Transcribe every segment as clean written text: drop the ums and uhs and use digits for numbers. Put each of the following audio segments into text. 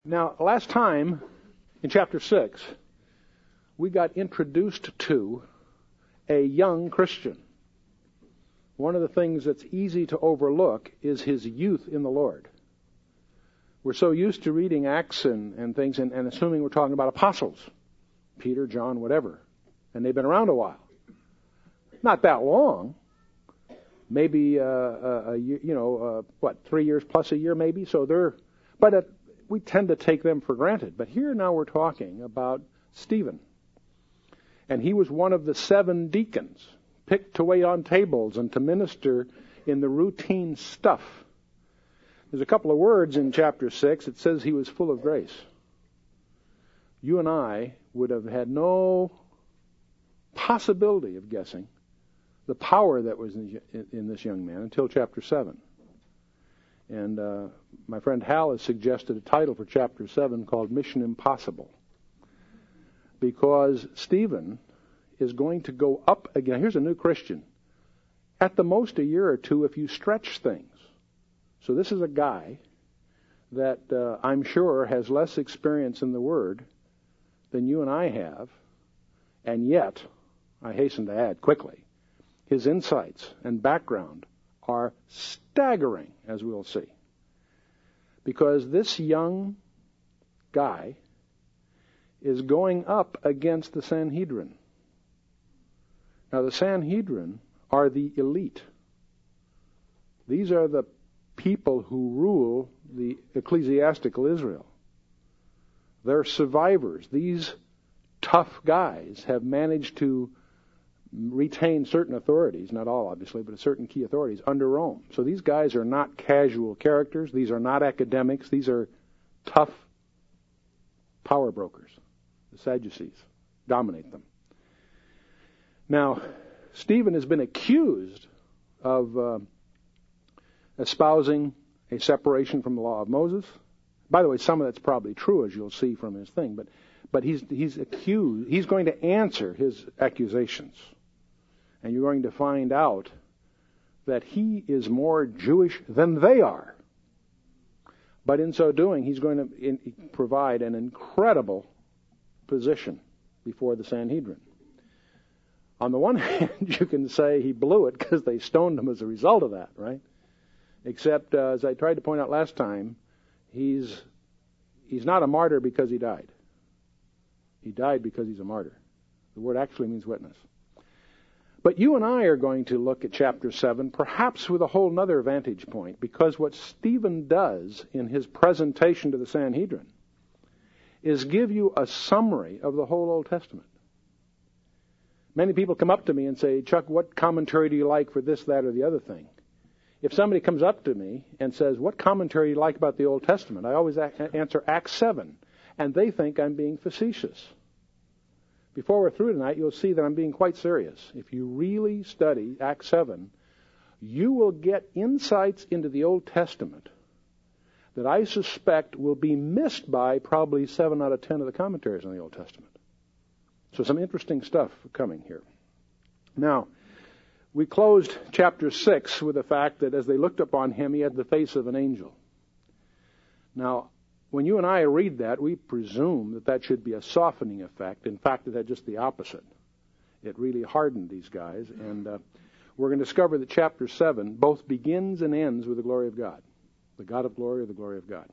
Now, last time, in chapter 6, we got introduced to a young Christian. One of the things that's easy to overlook is his youth in the Lord. We're so used to reading Acts and things and assuming we're talking about apostles, Peter, John, whatever, and they've been around a while. Not that long. Maybe a year, 3 years plus a year, maybe. We tend to take them for granted. But here now we're talking about Stephen. And he was one of the 7 deacons picked to wait on tables and to minister in the routine stuff. There's a couple of words in chapter 6. It says he was full of grace. You and I would have had no possibility of guessing the power that was in this young man until chapter 7. And my friend Hal has suggested a title for chapter 7 called Mission Impossible. Because Stephen is going to go up again. Here's a new Christian. At the most a year or two if you stretch things. So this is a guy that I'm sure has less experience in the Word than you and I have. And yet, I hasten to add quickly, his insights and background are staggering, as we'll see. Because this young guy is going up against the Sanhedrin. Now, the Sanhedrin are the elite. These are the people who rule the ecclesiastical Israel. They're survivors. These tough guys have managed to retain certain authorities, not all obviously, but certain key authorities under Rome. So these guys are not casual characters. These are not academics. These are tough power brokers. The Sadducees dominate them. Now, Stephen has been accused of espousing a separation from the law of Moses. By the way, some of that's probably true, as you'll see from his thing, but he's accused. He's going to answer his accusations. And you're going to find out that he is more Jewish than they are. But in so doing, he's going to provide an incredible position before the Sanhedrin. On the one hand, you can say he blew it because they stoned him as a result of that, right? Except, as I tried to point out last time, he's not a martyr because he died. He died because he's a martyr. The word actually means witness. But you and I are going to look at chapter 7 perhaps with a whole other vantage point, because what Stephen does in his presentation to the Sanhedrin is give you a summary of the whole Old Testament. Many people come up to me and say, Chuck, what commentary do you like for this, that, or the other thing? If somebody comes up to me and says, what commentary do you like about the Old Testament? I always answer Acts 7, and they think I'm being facetious. Before we're through tonight, you'll see that I'm being quite serious. If you really study Acts 7, you will get insights into the Old Testament that I suspect will be missed by probably 7 out of 10 of the commentaries on the Old Testament. So some interesting stuff coming here. Now, we closed chapter 6 with the fact that as they looked upon him, he had the face of an angel. Now, when you and I read that, we presume that should be a softening effect. In fact, it had just the opposite. It really hardened these guys. And we're going to discover that chapter 7 both begins and ends with the glory of God. The God of glory or the glory of God.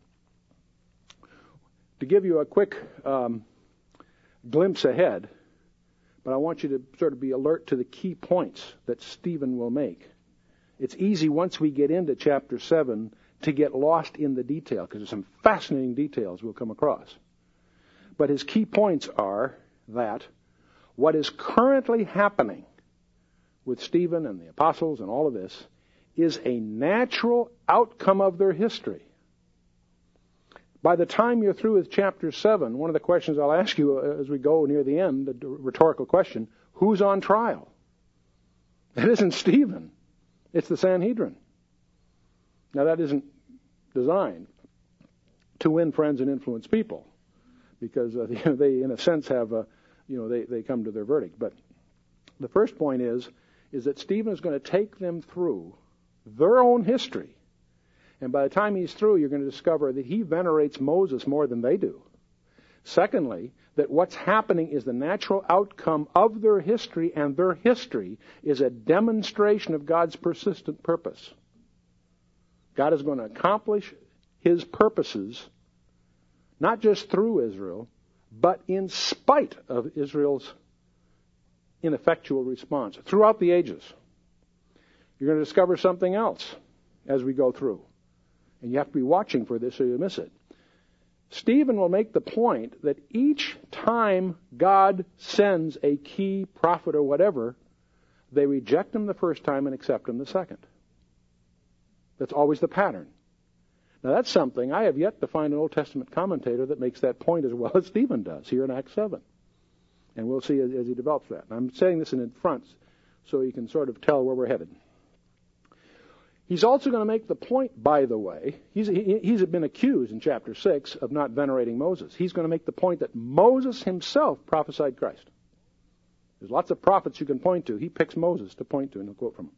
To give you a quick glimpse ahead, but I want you to sort of be alert to the key points that Stephen will make. It's easy once we get into chapter 7 to get lost in the detail, because there's some fascinating details we'll come across. But his key points are that what is currently happening with Stephen and the apostles and all of this is a natural outcome of their history. By the time you're through with chapter 7, one of the questions I'll ask you as we go near the end, a rhetorical question, who's on trial? It isn't Stephen. It's the Sanhedrin. Now, that isn't designed to win friends and influence people, because they, in a sense, have, they come to their verdict. But the first point is that Stephen is going to take them through their own history And by the time he's through, you're going to discover that he venerates Moses more than they do. Secondly, that what's happening is the natural outcome of their history, and their history is a demonstration of God's persistent purpose. God is going to accomplish his purposes, not just through Israel, but in spite of Israel's ineffectual response throughout the ages. You're going to discover something else as we go through. And you have to be watching for this or you miss it. Stephen will make the point that each time God sends a key prophet or whatever, they reject him the first time and accept him the second. That's always the pattern. Now that's something I have yet to find an Old Testament commentator that makes that point as well as Stephen does here in Acts 7. And we'll see as he develops that. And I'm saying this in front so you can sort of tell where we're headed. He's also going to make the point, by the way, he's been accused in chapter 6 of not venerating Moses. He's going to make the point that Moses himself prophesied Christ. There's lots of prophets you can point to. He picks Moses to point to, and he'll quote from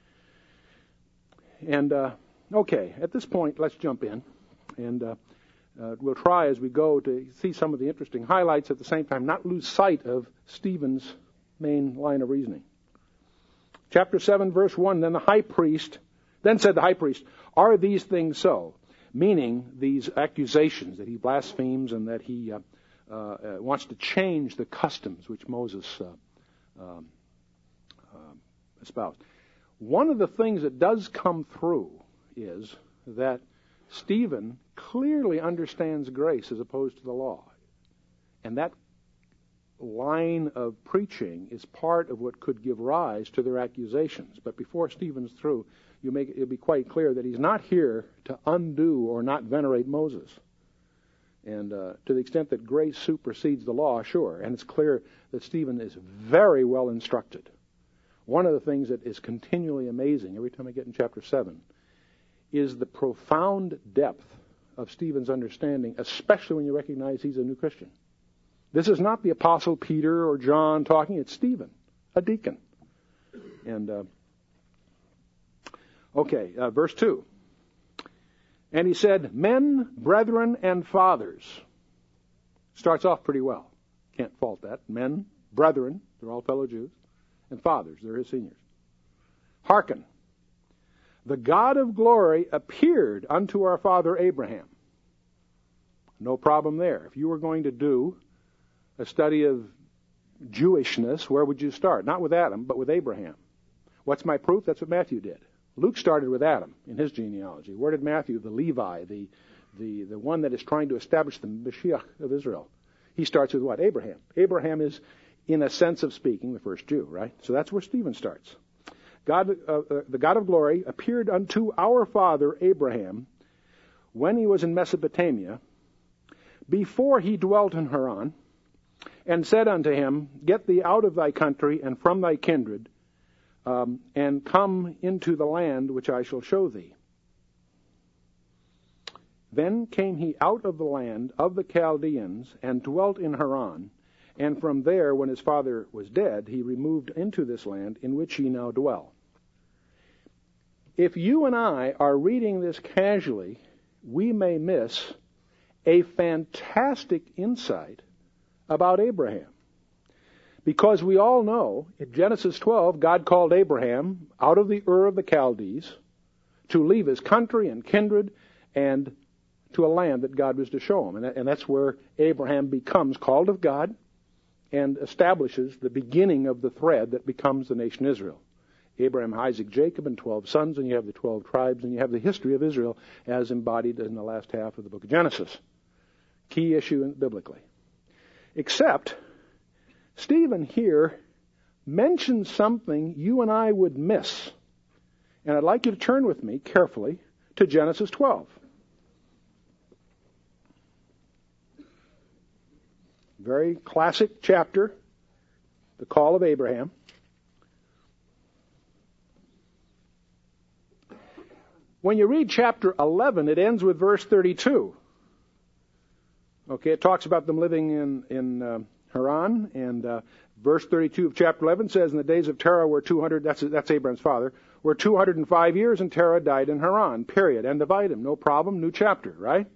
him. And, okay, at this point, let's jump in. And we'll try as we go to see some of the interesting highlights at the same time, not lose sight of Stephen's main line of reasoning. Chapter 7, verse 1, Then said the high priest, "Are these things so?" Meaning these accusations that he blasphemes and that he wants to change the customs which Moses espoused. One of the things that does come through is that Stephen clearly understands grace as opposed to the law. And that line of preaching is part of what could give rise to their accusations. But before Stephen's through, it'll be quite clear that he's not here to undo or not venerate Moses. And to the extent that grace supersedes the law, sure. And it's clear that Stephen is very well instructed. One of the things that is continually amazing every time I get in chapter 7 is the profound depth of Stephen's understanding, especially when you recognize he's a new Christian. This is not the Apostle Peter or John talking, it's Stephen, a deacon. And verse 2. And he said, "Men, brethren, and fathers." Starts off pretty well. Can't fault that. Men, brethren, they're all fellow Jews. And fathers, they're his seniors. "Hearken. The God of glory appeared unto our father Abraham." No problem there. If you were going to do a study of Jewishness, where would you start? Not with Adam, but with Abraham. What's my proof? That's what Matthew did. Luke started with Adam in his genealogy. Where did Matthew, the Levi, the one that is trying to establish the Mashiach of Israel, he starts with what? Abraham. Abraham is, in a sense of speaking, the first Jew, right? So that's where Stephen starts. The God of glory appeared unto our father Abraham when he was in Mesopotamia, before he dwelt in Haran, and said unto him, "Get thee out of thy country and from thy kindred, and come into the land which I shall show thee." Then came he out of the land of the Chaldeans and dwelt in Haran, and from there, when his father was dead, he removed into this land in which ye now dwell. If you and I are reading this casually, we may miss a fantastic insight about Abraham. Because we all know, in Genesis 12, God called Abraham out of the Ur of the Chaldees to leave his country and kindred and to a land that God was to show him. And that's where Abraham becomes called of God and establishes the beginning of the thread that becomes the nation Israel. Abraham, Isaac, Jacob, and 12 sons, and you have the 12 tribes, and you have the history of Israel as embodied in the last half of the book of Genesis. Key issue biblically. Except, Stephen here mentions something you and I would miss. And I'd like you to turn with me carefully to Genesis 12. Very classic chapter, the call of Abraham. When you read chapter 11, it ends with verse 32. Okay, it talks about them living in Haran, and verse 32 of chapter 11 says, "In the days of Terah were 200," that's Abraham's father, were 205 years, and Terah died in Haran, period. End of item. No problem. New chapter, right?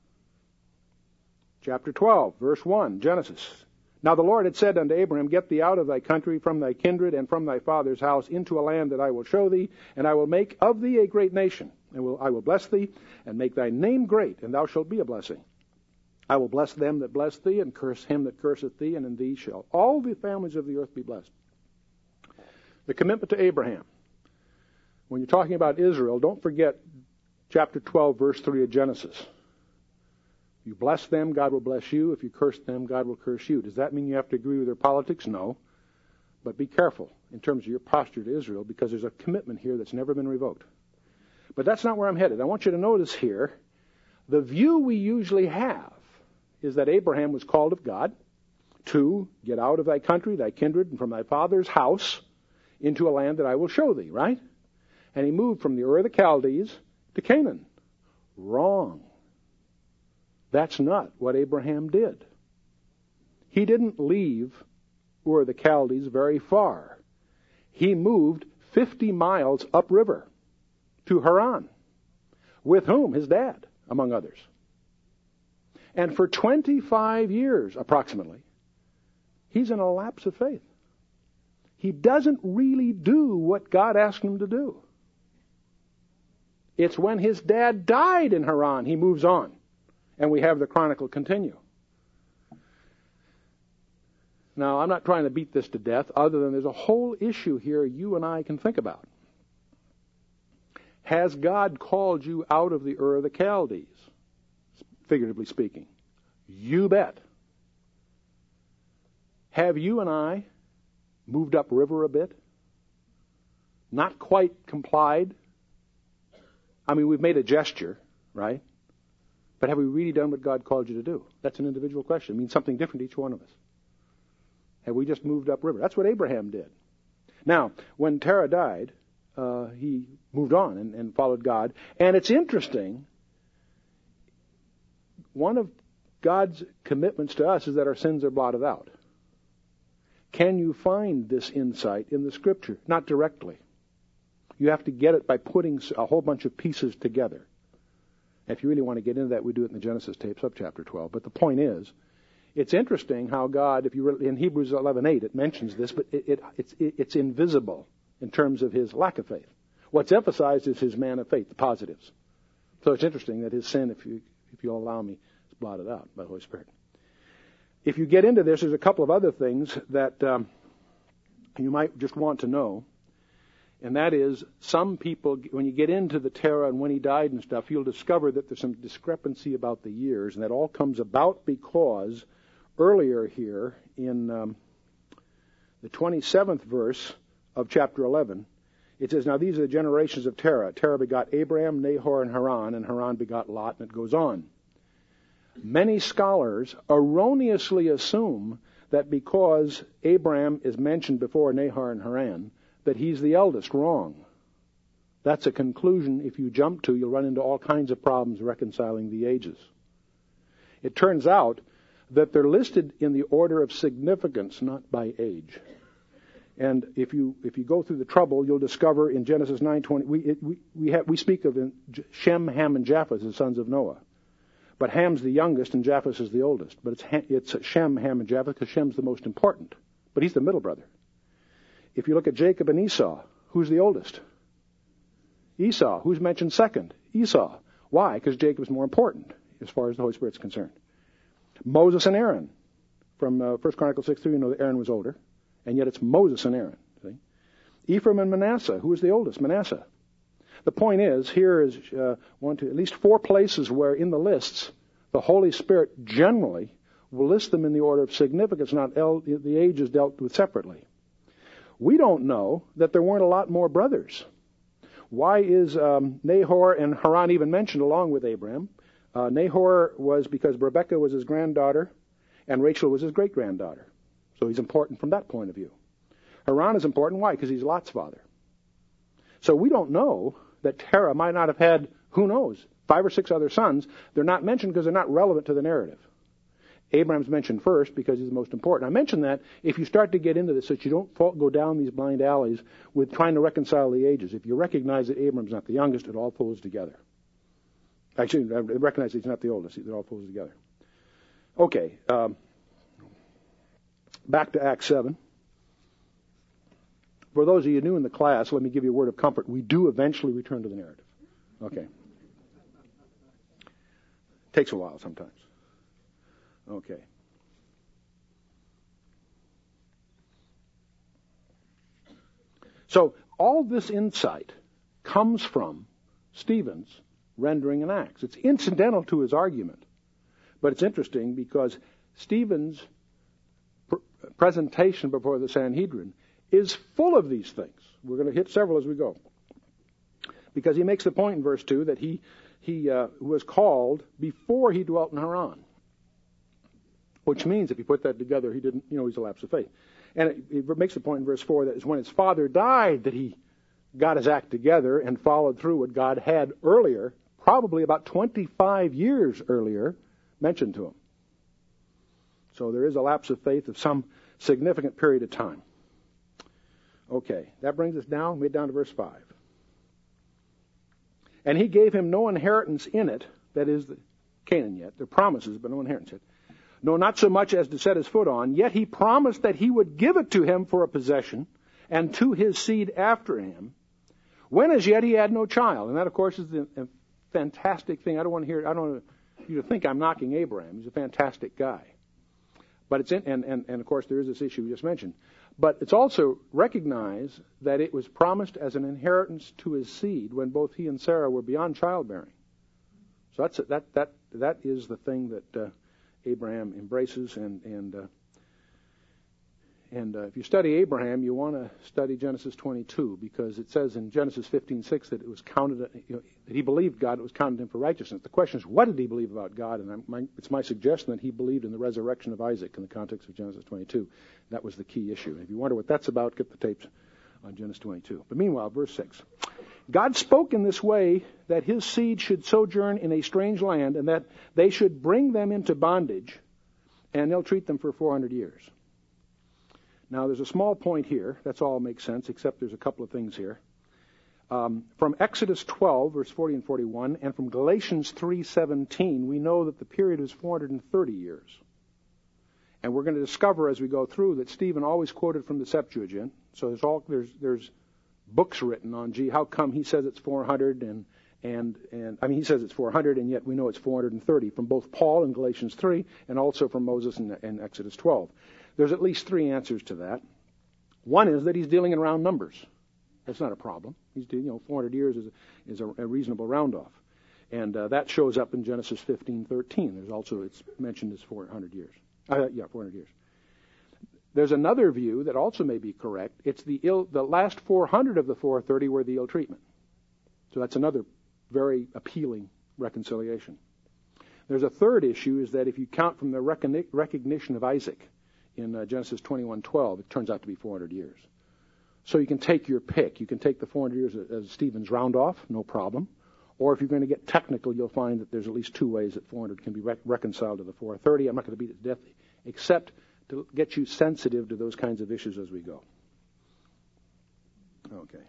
Chapter 12, verse 1, Genesis. Now the Lord had said unto Abraham, Get thee out of thy country, from thy kindred, and from thy father's house, into a land that I will show thee, and I will make of thee a great nation. And I will bless thee, and make thy name great, and thou shalt be a blessing. I will bless them that bless thee, and curse him that curseth thee, and in thee shall all the families of the earth be blessed. The commitment to Abraham. When you're talking about Israel, don't forget chapter 12, verse 3 of Genesis. If you bless them, God will bless you. If you curse them, God will curse you. Does that mean you have to agree with their politics? No. But be careful in terms of your posture to Israel, because there's a commitment here that's never been revoked. But that's not where I'm headed. I want you to notice here, the view we usually have is that Abraham was called of God to get out of thy country, thy kindred, and from thy father's house into a land that I will show thee, right? And he moved from the Ur of the Chaldees to Canaan. Wrong. That's not what Abraham did. He didn't leave Ur of the Chaldees very far. He moved 50 miles upriver to Haran. With whom? His dad, among others. And for 25 years, approximately, he's in a lapse of faith. He doesn't really do what God asked him to do. It's when his dad died in Haran, he moves on. And we have the chronicle continue. Now, I'm not trying to beat this to death, other than there's a whole issue here you and I can think about. Has God called you out of the Ur of the Chaldees? Figuratively speaking. You bet. Have you and I moved upriver a bit? Not quite complied? I mean, we've made a gesture, right? But have we really done what God called you to do? That's an individual question. It means something different to each one of us. Have we just moved upriver? That's what Abraham did. Now, when Terah died, he moved on and followed God. And it's interesting, one of God's commitments to us is that our sins are blotted out. Can you find this insight in the Scripture? Not directly. You have to get it by putting a whole bunch of pieces together. If you really want to get into that, we do it in the Genesis tapes up chapter 12. But the point is, it's interesting how God, if you in Hebrews 11:8, it mentions this, but it's invisible in terms of his lack of faith. What's emphasized is his man of faith, the positives. So it's interesting that his sin, if you'll allow me, is blotted out by the Holy Spirit. If you get into this, there's a couple of other things that you might just want to know. And that is, some people, when you get into the Terah and when he died and stuff, you'll discover that there's some discrepancy about the years. And that all comes about because earlier here in the 27th verse of chapter 11, it says, Now these are the generations of Terah. Terah begot Abraham, Nahor, and Haran begot Lot, and it goes on. Many scholars erroneously assume that because Abraham is mentioned before Nahor and Haran, that he's the eldest. Wrong. That's a conclusion if you jump to, you'll run into all kinds of problems reconciling the ages. It turns out that they're listed in the order of significance, not by age. And if you go through the trouble, you'll discover in Genesis 9:20 we speak of Shem, Ham, and Japheth as sons of Noah. But Ham's the youngest and Japheth is the oldest. But it's Shem, Ham, and Japheth because Shem's the most important. But he's the middle brother. If you look at Jacob and Esau, who's the oldest? Esau. Who's mentioned second? Esau. Why? Because Jacob's more important as far as the Holy Spirit's concerned. Moses and Aaron. From 1 Chronicles 6:3, you know that Aaron was older. And yet it's Moses and Aaron. See? Ephraim and Manasseh. Who is the oldest? Manasseh. The point is, here is at least 4 places where in the lists, the Holy Spirit generally will list them in the order of significance, not the ages dealt with separately. We don't know that there weren't a lot more brothers. Why is Nahor and Haran even mentioned along with Abraham? Nahor was because Rebekah was his granddaughter and Rachel was his great-granddaughter. So he's important from that point of view. Haran is important. Why? Because he's Lot's father. So we don't know that Terah might not have had, who knows, 5 or 6 other sons. They're not mentioned because they're not relevant to the narrative. Abraham's mentioned first because he's the most important. I mention that if you start to get into this, so that you don't go down these blind alleys with trying to reconcile the ages. If you recognize that Abraham's not the youngest, it all pulls together. Actually, I recognize he's not the oldest. It all pulls together. Okay, back to Acts 7. For those of you new in the class, let me give you a word of comfort. We do eventually return to the narrative. Okay. Takes a while sometimes. Okay. So all this insight comes from Stephen's rendering in Acts. It's incidental to his argument. But it's interesting because Stephen's presentation before the Sanhedrin is full of these things. We're going to hit several as we go. Because he makes the point in verse 2 that he was called before he dwelt in Haran. Which means, if you put that together, he didn't, he's a lapse of faith. And it makes the point in verse 4 that it's when his father died that he got his act together and followed through what God had earlier, probably about 25 years earlier, mentioned to him. So there is a lapse of faith of some significant period of time. Okay, that brings us down to verse 5. And he gave him no inheritance in it, that is, Canaan yet. There are promises, but no inheritance yet. No, not so much as to set his foot on, yet he promised that he would give it to him for a possession, and to his seed after him, when as yet he had no child. And that, of course, is a fantastic thing. I don't want you to think I'm knocking Abraham. He's a fantastic guy. But it's and of course there is this issue we just mentioned. But it's also recognized that it was promised as an inheritance to his seed when both he and Sarah were beyond childbearing. So that is the thing that Abraham embraces, and if you study Abraham, you want to study Genesis 22, because it says in Genesis 15:6 that it was counted, that he believed God, it was counted him for righteousness. The question is, what did he believe about God? And it's my suggestion that he believed in the resurrection of Isaac in the context of Genesis 22. That was the key issue. If you wonder what that's about, get the tapes on Genesis 22. But meanwhile, verse 6. God spoke in this way that his seed should sojourn in a strange land, and that they should bring them into bondage, and they'll treat them for 400 years. Now, there's a small point here. That's all makes sense, except there's a couple of things here. From Exodus 12, verse 40 and 41, and from Galatians 3:17, we know that the period is 430 years. And we're going to discover as we go through that Stephen always quoted from the Septuagint. So there's books written on, how come he says it's 400 he says it's 400, and yet we know it's 430 from both Paul in Galatians 3 and also from Moses in Exodus 12. There's at least three answers to that. One is that he's dealing in round numbers. That's not a problem. He's doing, 400 years is a reasonable round off. And that shows up in Genesis 15:13. There's also, it's mentioned as 400 years. 400 years. There's another view that also may be correct. It's the last 400 of the 430 were the ill treatment. So that's another very appealing reconciliation. There's a third issue, is that if you count from the recognition of Isaac in Genesis 21:12, it turns out to be 400 years. So you can take your pick. You can take the 400 years as Stephen's round off, no problem. Or if you're going to get technical, you'll find that there's at least two ways that 400 can be reconciled to the 430. I'm not going to beat it to death, except to get you sensitive to those kinds of issues as we go. Okay.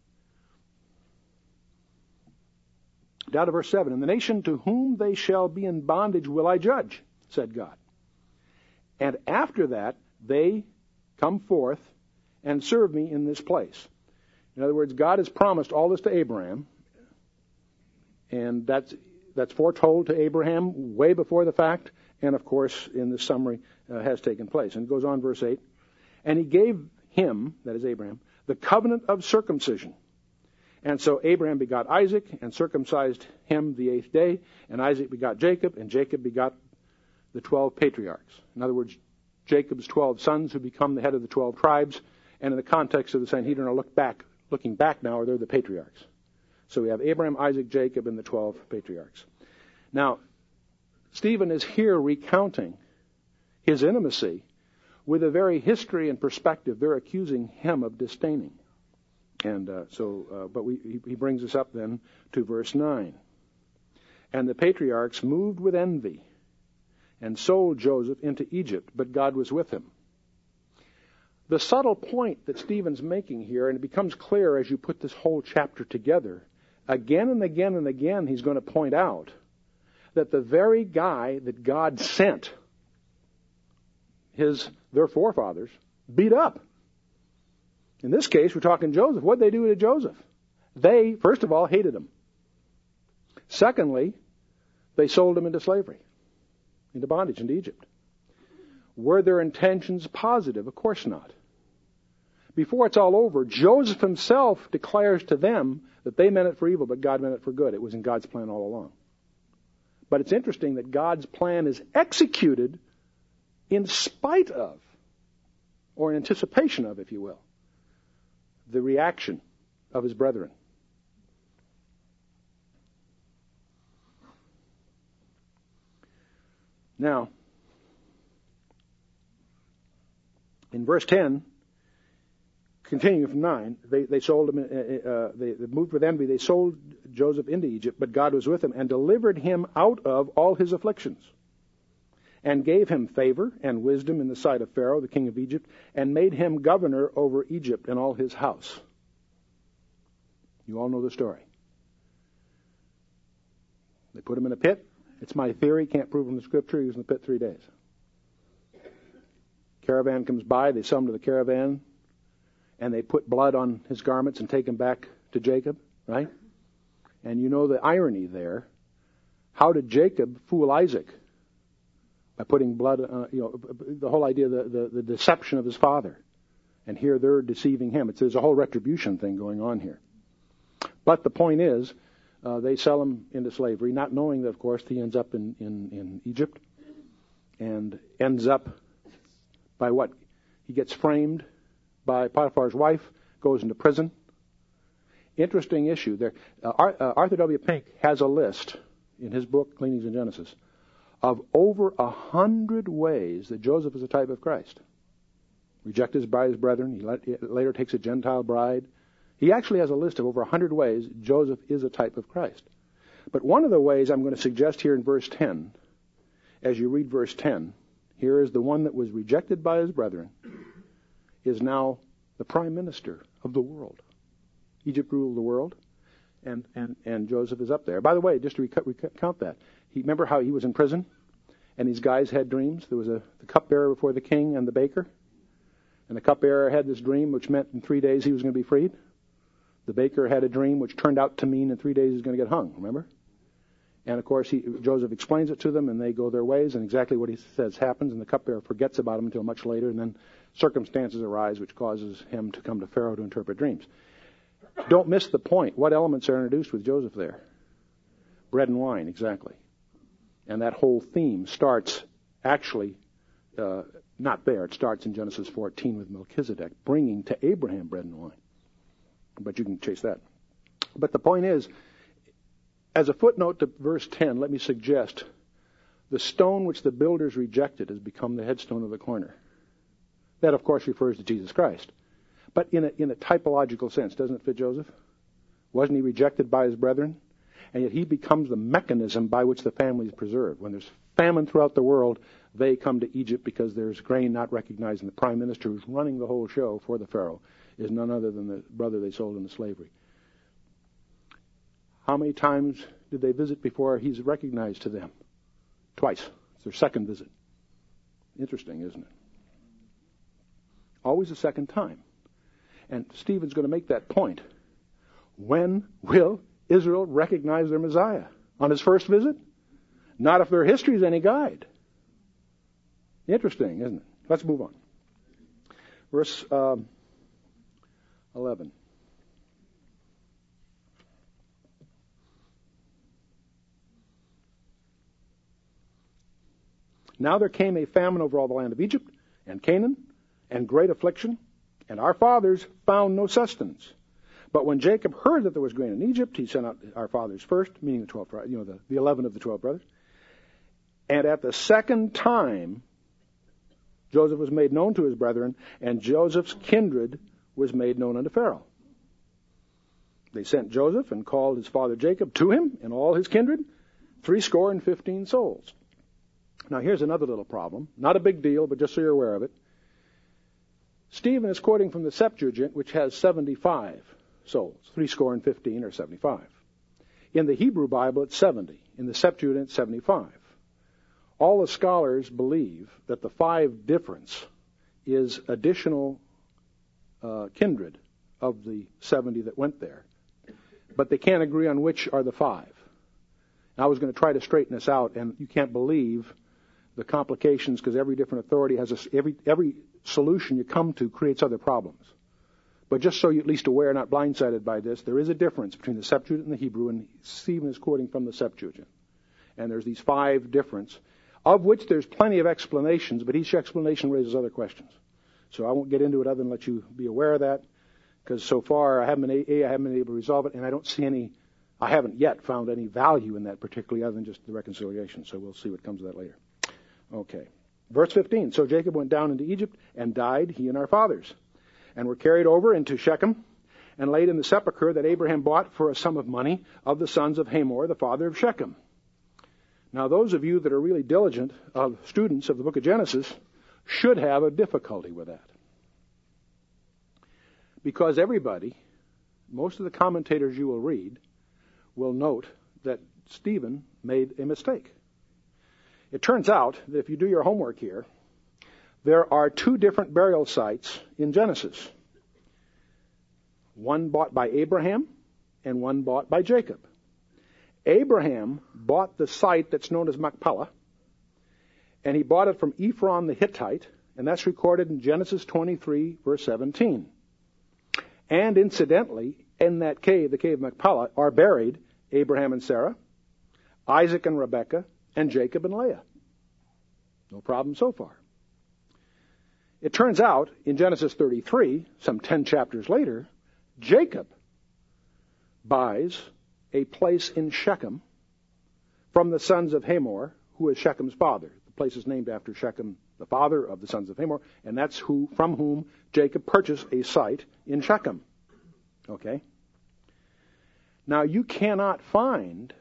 Down to verse 7. And the nation to whom they shall be in bondage will I judge, said God. And after that, they come forth and serve me in this place. In other words, God has promised all this to Abraham, and that's foretold to Abraham way before the fact, and of course, in this summary, has taken place. And it goes on, verse 8. And he gave him, that is Abraham, the covenant of circumcision. And so Abraham begot Isaac and circumcised him the 8th day, and Isaac begot Jacob, and Jacob begot the 12 patriarchs. In other words, Jacob's 12 sons who become the head of the 12 tribes, and in the context of the Sanhedrin looking back now, they're the patriarchs. So we have Abraham, Isaac, Jacob, and the 12 patriarchs. Now, Stephen is here recounting his intimacy with a very history and perspective they're accusing him of disdaining. And he brings us up then to verse 9. And the patriarchs, moved with envy and sold Joseph into Egypt, but God was with him. The subtle point that Stephen's making here, and it becomes clear as you put this whole chapter together, again and again and again he's going to point out that the very guy that God sent their forefathers beat up. In this case, we're talking Joseph. What did they do to Joseph? They, first of all, hated him. Secondly, they sold him into slavery, into bondage, into Egypt. Were their intentions positive? Of course not. Before it's all over, Joseph himself declares to them that they meant it for evil, but God meant it for good. It was in God's plan all along. But it's interesting that God's plan is executed in spite of, or in anticipation of, if you will, the reaction of his brethren. Now, in verse 10, continuing from 9, they sold him. They moved with envy. They sold Joseph into Egypt, but God was with him and delivered him out of all his afflictions, and gave him favor and wisdom in the sight of Pharaoh, the king of Egypt, and made him governor over Egypt and all his house. You all know the story. They put him in a pit. It's my theory. Can't prove from the Scripture. He was in the pit 3 days. Caravan comes by. They sell him to the caravan, and they put blood on his garments and take him back to Jacob, right? And you know the irony there. How did Jacob fool Isaac? By putting blood, the whole idea, the deception of his father. And here they're deceiving him. There's a whole retribution thing going on here. But the point is, they sell him into slavery, not knowing that, of course, he ends up in Egypt, and ends up by what? He gets framed by Potiphar's wife, goes into prison. Interesting issue there. Arthur W. Pink has a list in his book, Gleanings in Genesis, of over 100 ways that Joseph is a type of Christ. Rejected by his brethren. He later takes a Gentile bride. He actually has a list of over 100 ways Joseph is a type of Christ. But one of the ways I'm going to suggest here in verse 10, as you read verse 10, here is the one that was rejected by his brethren, is now the prime minister of the world. Egypt ruled the world, and Joseph is up there. By the way, just to recount that, remember how he was in prison, and these guys had dreams? There was the cupbearer before the king and the baker, and the cupbearer had this dream, which meant in 3 days he was going to be freed. The baker had a dream, which turned out to mean in 3 days he's going to get hung, remember? And, of course, Joseph explains it to them, and they go their ways, and exactly what he says happens, and the cupbearer forgets about him until much later, and then circumstances arise which causes him to come to Pharaoh to interpret dreams. Don't miss the point. What elements are introduced with Joseph there? Bread and wine, exactly. And that whole theme starts actually not there. It starts in Genesis 14 with Melchizedek bringing to Abraham bread and wine. But you can chase that. But the point is, as a footnote to verse 10, let me suggest the stone which the builders rejected has become the headstone of the corner. That, of course, refers to Jesus Christ. But in a typological sense, doesn't it fit Joseph? Wasn't he rejected by his brethren? And yet he becomes the mechanism by which the family is preserved. When there's famine throughout the world, they come to Egypt because there's grain not recognized, and the prime minister who's running the whole show for the Pharaoh is none other than the brother they sold into slavery. How many times did they visit before he's recognized to them? Twice. It's their second visit. Interesting, isn't it? Always a second time. And Stephen's going to make that point. When will Israel recognize their Messiah? On his first visit? Not if their history is any guide. Interesting, isn't it? Let's move on. Verse 11. Now there came a famine over all the land of Egypt and Canaan, and great affliction, and our fathers found no sustenance. But when Jacob heard that there was grain in Egypt, he sent out our fathers first, meaning the 11 of the 12 brothers. And at the second time, Joseph was made known to his brethren, and Joseph's kindred was made known unto Pharaoh. They sent Joseph and called his father Jacob to him and all his kindred, 75 souls. Now, here's another little problem. Not a big deal, but just so you're aware of it. Stephen is quoting from the Septuagint, which has 75 souls, 75 or 75. In the Hebrew Bible, it's 70. In the Septuagint, it's 75. All the scholars believe that the 5 difference is additional kindred of the 70 that went there. But they can't agree on which are the 5. And I was going to try to straighten this out, and you can't believe the complications because every different authority has every solution you come to creates other problems. But just so you're at least aware, not blindsided by this, there is a difference between the Septuagint and the Hebrew, and Stephen is quoting from the Septuagint. And there's these 5 differences, of which there's plenty of explanations, but each explanation raises other questions. So I won't get into it other than let you be aware of that, because so far I haven't been able to resolve it, and I haven't yet found any value in that particularly other than just the reconciliation. So we'll see what comes of that later. Okay. Verse 15. So Jacob went down into Egypt and died, he and our fathers, and were carried over into Shechem and laid in the sepulchre that Abraham bought for a sum of money of the sons of Hamor, the father of Shechem. Now, those of you that are really diligent students of the book of Genesis should have a difficulty with that. Because everybody, most of the commentators you will read, will note that Stephen made a mistake. It turns out that if you do your homework here, there are 2 different burial sites in Genesis. One bought by Abraham and one bought by Jacob. Abraham bought the site that's known as Machpelah, and he bought it from Ephron the Hittite, and that's recorded in Genesis 23, verse 17. And incidentally, in that cave, the cave of Machpelah, are buried Abraham and Sarah, Isaac and Rebekah, and Jacob and Leah. No problem so far. It turns out, in Genesis 33, some 10 chapters later, Jacob buys a place in Shechem from the sons of Hamor, who is Shechem's father. The place is named after Shechem, the father of the sons of Hamor, and that's from whom Jacob purchased a site in Shechem. Okay? Now, you cannot find...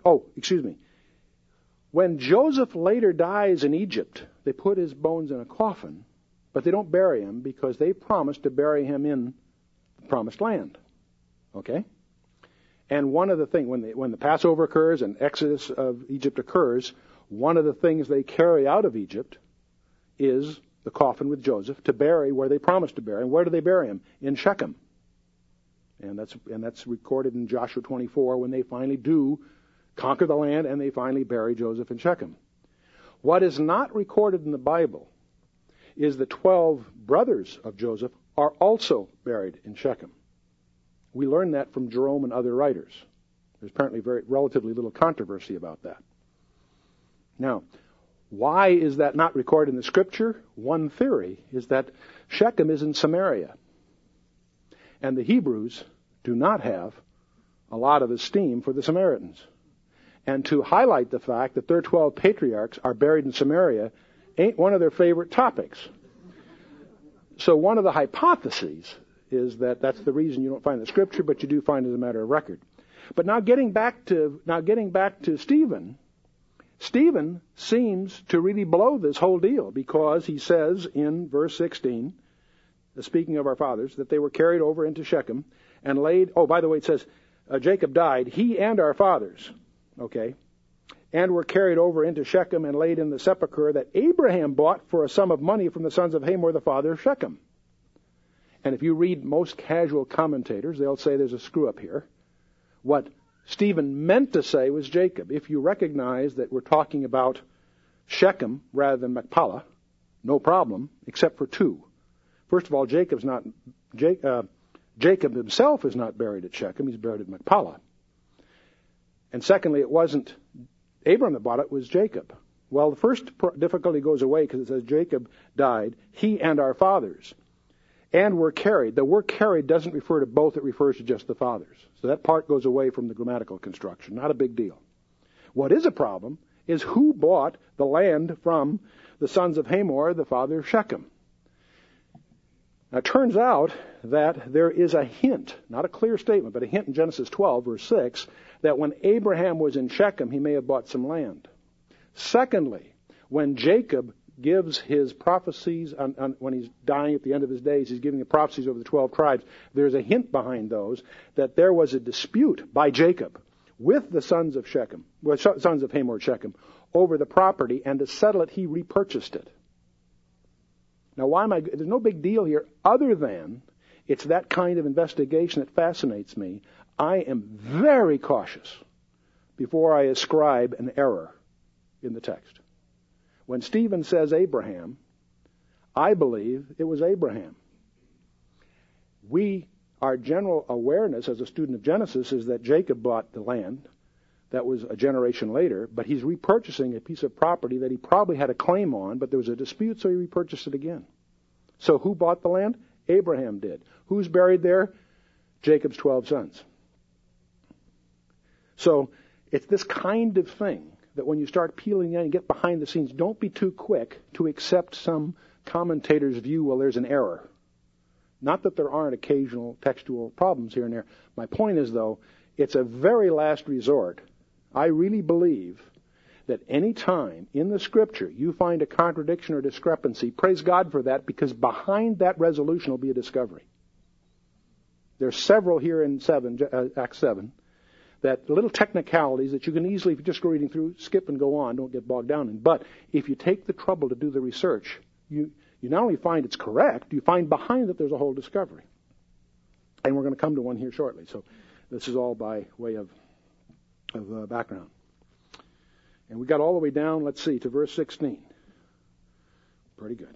When Joseph later dies in Egypt, they put his bones in a coffin, but they don't bury him because they promised to bury him in the promised land. Okay? And one of the things, when the Passover occurs and Exodus of Egypt occurs, one of the things they carry out of Egypt is the coffin with Joseph to bury where they promised to bury. And where do they bury him? In Shechem. And that's recorded in Joshua 24 when they finally do conquer the land and they finally bury Joseph in Shechem. What is not recorded in the Bible is the 12 brothers of Joseph are also buried in Shechem. We learn that from Jerome and other writers. There's apparently relatively little controversy about that. Now, why is that not recorded in the Scripture? One theory is that Shechem is in Samaria, and the Hebrews do not have a lot of esteem for the Samaritans. And to highlight the fact that their 12 patriarchs are buried in Samaria ain't one of their favorite topics. So one of the hypotheses is that that's the reason you don't find the Scripture, but you do find it as a matter of record. But now getting back to Stephen. Stephen seems to really blow this whole deal because he says in verse 16, speaking of our fathers, that they were carried over into Shechem and laid... Oh, by the way, it says Jacob died, he and our fathers, okay, and were carried over into Shechem and laid in the sepulchre that Abraham bought for a sum of money from the sons of Hamor, the father of Shechem. And if you read most casual commentators, they'll say there's a screw-up here. What Stephen meant to say was Jacob. If you recognize that we're talking about Shechem rather than Machpelah, no problem, except for 2. First of all, Jacob himself is not buried at Shechem. He's buried at Machpelah. And secondly, it wasn't Abram that bought it, it was Jacob. Well, the first difficulty goes away because it says Jacob died, he and our fathers, and were carried. The word carried doesn't refer to both, it refers to just the fathers. So that part goes away from the grammatical construction. Not a big deal. What is a problem is who bought the land from the sons of Hamor, the father of Shechem. Now, it turns out that there is a hint, not a clear statement, but a hint in Genesis 12, verse 6, that when Abraham was in Shechem, he may have bought some land. Secondly, When Jacob gives his prophecies when he's dying at the end of his days, he's giving the prophecies over the 12 tribes. There's a hint behind those that there was a dispute by Jacob with the sons of Hamor Shechem over the property, and to settle it, he repurchased it. Now, there's no big deal here other than it's that kind of investigation that fascinates me. I am very cautious before I ascribe an error in the text. When Stephen says Abraham, I believe it was Abraham. Our general awareness as a student of Genesis is that Jacob bought the land. That was a generation later, but he's repurchasing a piece of property that he probably had a claim on, but there was a dispute, so he repurchased it again. So who bought the land? Abraham did. Who's buried there? Jacob's 12 sons. So it's this kind of thing that when you start peeling in and get behind the scenes, don't be too quick to accept some commentator's view, well, there's an error. Not that there aren't occasional textual problems here and there. My point is, though, it's a very last resort. I really believe that any time in the Scripture you find a contradiction or discrepancy, praise God for that, because behind that resolution will be a discovery. There's several here in Acts 7, that little technicalities that you can easily, if you just go reading through, skip and go on, don't get bogged down in. But if you take the trouble to do the research, you not only find it's correct, you find behind it there's a whole discovery. And we're going to come to one here shortly. So this is all by way of background. And we got all the way down, let's see, to verse 16. Pretty good.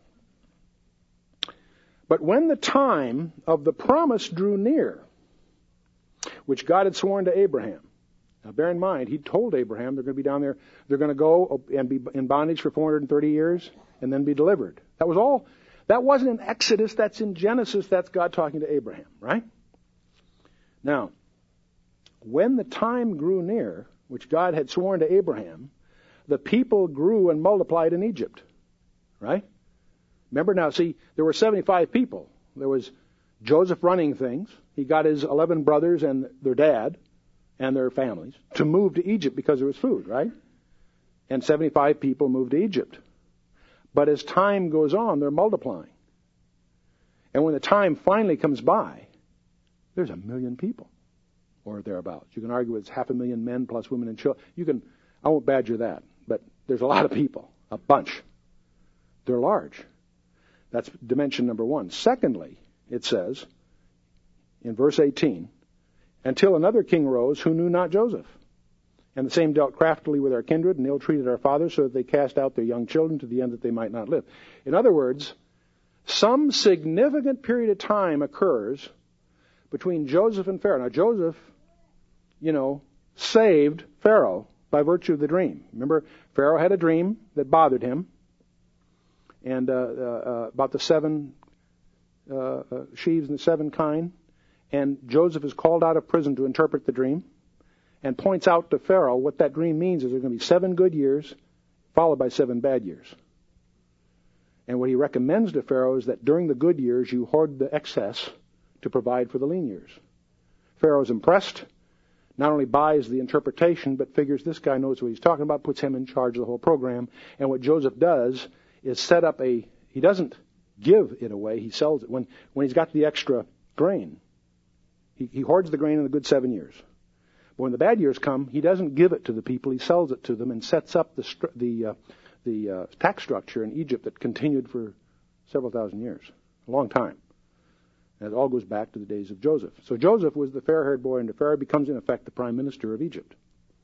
But when the time of the promise drew near, which God had sworn to Abraham. Now bear in mind, he told Abraham they're going to be down there, they're going to go and be in bondage for 430 years and then be delivered. That was all. That wasn't in Exodus, that's in Genesis, that's God talking to Abraham, right? Now, when the time grew near, which God had sworn to Abraham, the people grew and multiplied in Egypt, right? Remember now, see, there were 75 people. There was Joseph running things. He got his 11 brothers and their dad and their families to move to Egypt because there was food, right? And 75 people moved to Egypt. But as time goes on, they're multiplying. And when the time finally comes by, there's 1 million people or thereabouts. You can argue it's 500,000 men plus women and children. I won't badger that, but there's a lot of people, a bunch. They're large. That's dimension number one. Secondly, it says in verse 18, until another king rose who knew not Joseph. And the same dealt craftily with our kindred and ill-treated our fathers, so that they cast out their young children to the end that they might not live. In other words, some significant period of time occurs between Joseph and Pharaoh. Now, Joseph, saved Pharaoh by virtue of the dream. Remember, Pharaoh had a dream that bothered him, and about the 7 sheaves and the 7 kine. And Joseph is called out of prison to interpret the dream and points out to Pharaoh what that dream means is there's going to be 7 good years followed by 7 bad years. And what he recommends to Pharaoh is that during the good years you hoard the excess to provide for the lean years. Pharaoh's impressed, not only buys the interpretation, but figures this guy knows what he's talking about, puts him in charge of the whole program. And what Joseph does is set up he doesn't give it away, he sells it. When he's got the extra grain, he hoards the grain in the good 7 years. But when the bad years come, he doesn't give it to the people, he sells it to them and sets up the tax structure in Egypt that continued for several thousand years, a long time. And it all goes back to the days of Joseph. So Joseph was the fair-haired boy under Pharaoh, becomes in effect the prime minister of Egypt.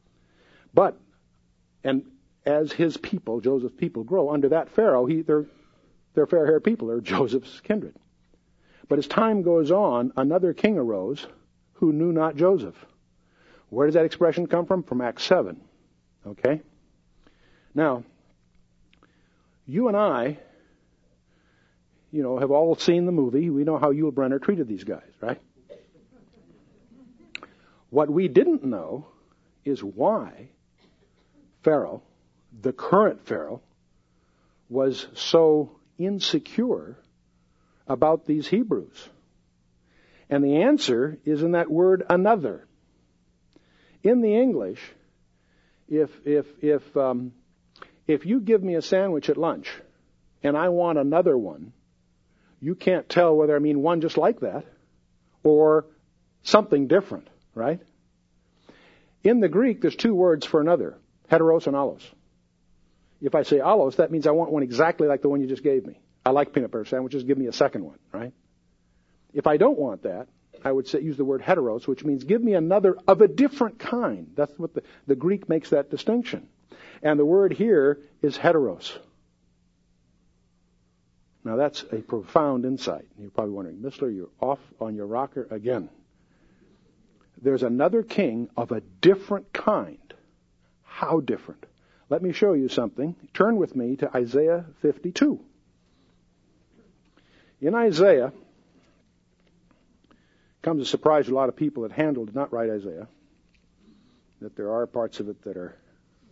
And as his people, Joseph's people, grow under that Pharaoh, they're fair-haired people, they're Joseph's kindred. But as time goes on, another king arose who knew not Joseph. Where does that expression come from? From Acts 7. Okay? Now, you and I, have all seen the movie. We know how Yul Brynner treated these guys, right? What we didn't know is why Pharaoh, the current Pharaoh, was so insecure about these Hebrews. And the answer is in that word another. In the English, if If you give me a sandwich at lunch and I want another one, you can't tell whether I mean one just like that or something different, right? In the Greek, there's two words for another, heteros and allos. If I say allos, that means I want one exactly like the one you just gave me. I like peanut butter sandwiches, give me a second one, right? If I don't want that, I would use the word heteros, which means give me another of a different kind. That's what the Greek makes that distinction. And the word here is heteros. Now that's a profound insight. You're probably wondering, Missler, you're off on your rocker again. There's another king of a different kind. How different? Let me show you something. Turn with me to Isaiah 52. In Isaiah, comes a surprise to a lot of people that Handel did not write Isaiah, that there are parts of it that are...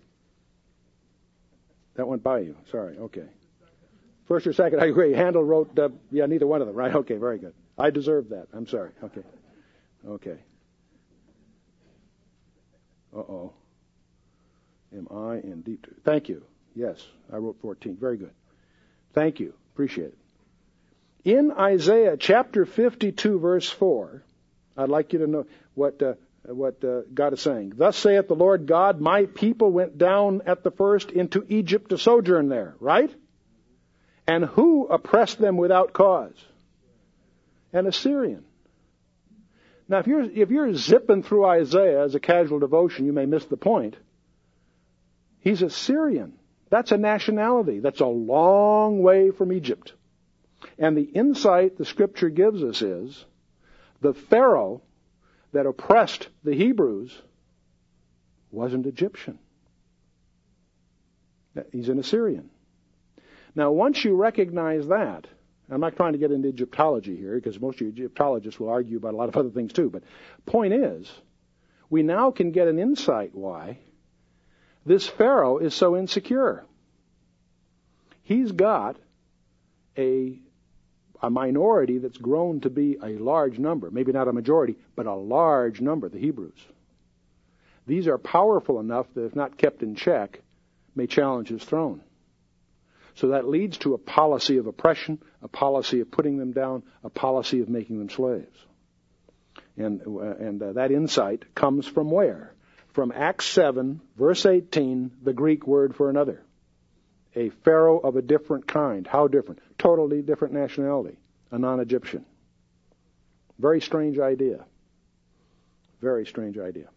That went by you. Sorry. Okay. First or second, I agree. Handel wrote, neither one of them, right? Okay, very good. I deserve that. I'm sorry. Okay. Uh-oh. Am I in deep... Thank you. Yes, I wrote 14. Very good. Thank you. Appreciate it. In Isaiah chapter 52, verse 4, I'd like you to know what God is saying. Thus saith the Lord God, my people went down at the first into Egypt to sojourn there, right? And who oppressed them without cause? An Assyrian. Now, if you're zipping through Isaiah as a casual devotion, you may miss the point. He's Assyrian. That's a nationality. That's a long way from Egypt. And the insight the Scripture gives us is the Pharaoh that oppressed the Hebrews wasn't Egyptian. He's an Assyrian. Now, once you recognize that, I'm not trying to get into Egyptology here because most Egyptologists will argue about a lot of other things too, but point is, we now can get an insight why this Pharaoh is so insecure. He's got a minority that's grown to be a large number, maybe not a majority, but a large number, the Hebrews. These are powerful enough that if not kept in check, may challenge his throne. So that leads to a policy of oppression, a policy of putting them down, a policy of making them slaves. And that insight comes from where? From Acts 7, verse 18, the Greek word for another. A pharaoh of a different kind. How different? Totally different nationality. A non-Egyptian. Very strange idea. Very strange idea.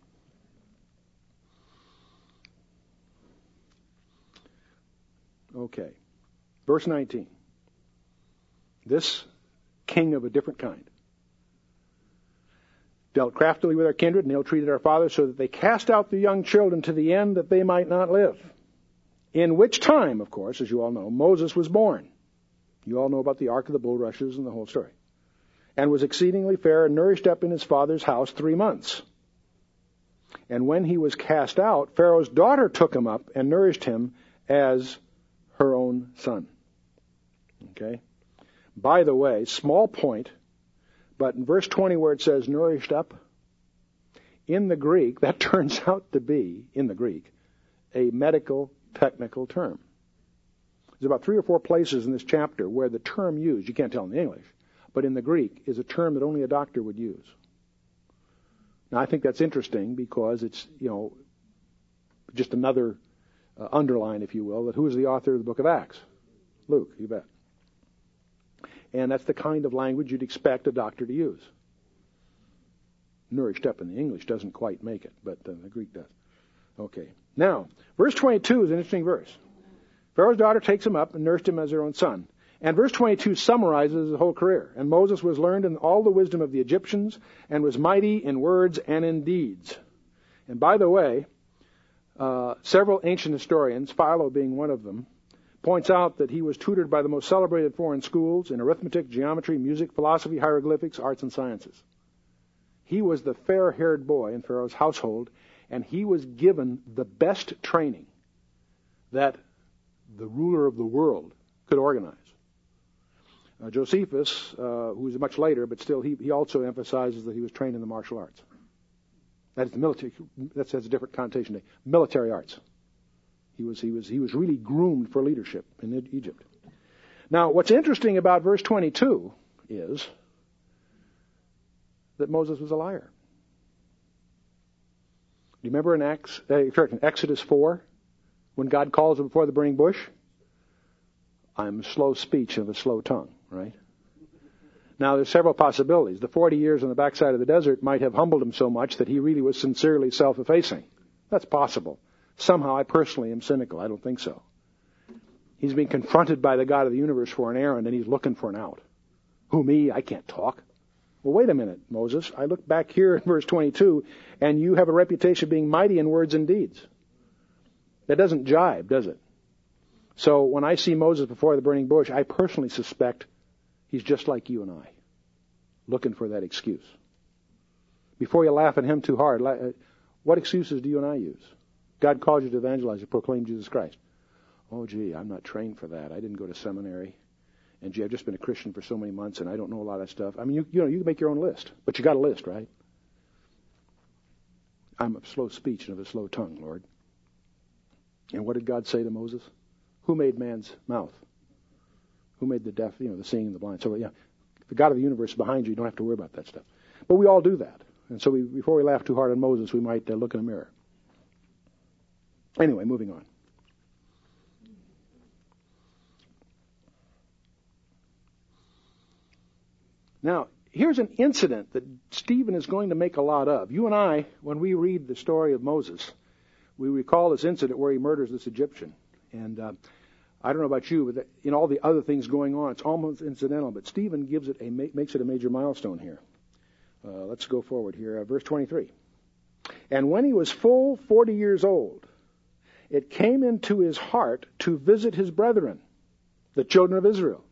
Okay. Verse 19. This king of a different kind dealt craftily with our kindred and ill-treated our fathers so that they cast out the young children to the end that they might not live. In which time, of course, as you all know, Moses was born. You all know about the Ark of the Bulrushes and the whole story. And was exceedingly fair and nourished up in his father's house 3 months. And when he was cast out, Pharaoh's daughter took him up and nourished him as her own son. Okay? By the way, small point, but in verse 20 where it says nourished up, in the Greek, that turns out to be, in the Greek, a medical technical term. There's about 3 or 4 places in this chapter where the term used, you can't tell in the English, but in the Greek is a term that only a doctor would use. Now I think that's interesting because it's, just another underline, if you will, that who is the author of the book of Acts? Luke, you bet. And that's the kind of language you'd expect a doctor to use. Nourished up in the English doesn't quite make it, but the Greek does. Okay. Now, verse 22 is an interesting verse. Pharaoh's daughter takes him up and nursed him as her own son. And verse 22 summarizes his whole career. And Moses was learned in all the wisdom of the Egyptians and was mighty in words and in deeds. And by the way, several ancient historians, Philo being one of them, points out that he was tutored by the most celebrated foreign schools in arithmetic, geometry, music, philosophy, hieroglyphics, arts, and sciences. He was the fair-haired boy in Pharaoh's household, and he was given the best training that the ruler of the world could organize. Josephus, who's much later, but still he also emphasizes that he was trained in the martial arts. That is the military. That has a different connotation today. Military arts. He was really groomed for leadership in Egypt. Now, what's interesting about verse 22 is that Moses was a liar. Do you remember in Exodus 4, when God calls him before the burning bush? I'm slow speech and of a slow tongue, right? Now, there's several possibilities. The 40 years on the backside of the desert might have humbled him so much that he really was sincerely self-effacing. That's possible. Somehow, I personally am cynical. I don't think so. He's being confronted by the God of the universe for an errand, and he's looking for an out. Who, me? I can't talk. Well, wait a minute, Moses. I look back here in verse 22, and you have a reputation of being mighty in words and deeds. That doesn't jibe, does it? So when I see Moses before the burning bush, I personally suspect he's just like you and I, looking for that excuse. Before you laugh at him too hard, what excuses do you and I use? God calls you to evangelize, to proclaim Jesus Christ. Oh, gee, I'm not trained for that. I didn't go to seminary. And gee, I've just been a Christian for so many months, and I don't know a lot of that stuff. I mean, you can make your own list, but you got a list, right? I'm of slow speech and of a slow tongue, Lord. And what did God say to Moses? Who made man's mouth? Who made the deaf, the seeing and the blind? So, yeah, the God of the universe is behind you. You don't have to worry about that stuff. But we all do that. And so before we laugh too hard on Moses, we might look in a mirror. Anyway, moving on. Now, here's an incident that Stephen is going to make a lot of. You and I, when we read the story of Moses, we recall this incident where he murders this Egyptian. And I don't know about you, but in all the other things going on, it's almost incidental. But Stephen makes it a major milestone here. Let's go forward here. Verse 23. And when he was full 40 years old, it came into his heart to visit his brethren, the children of Israel.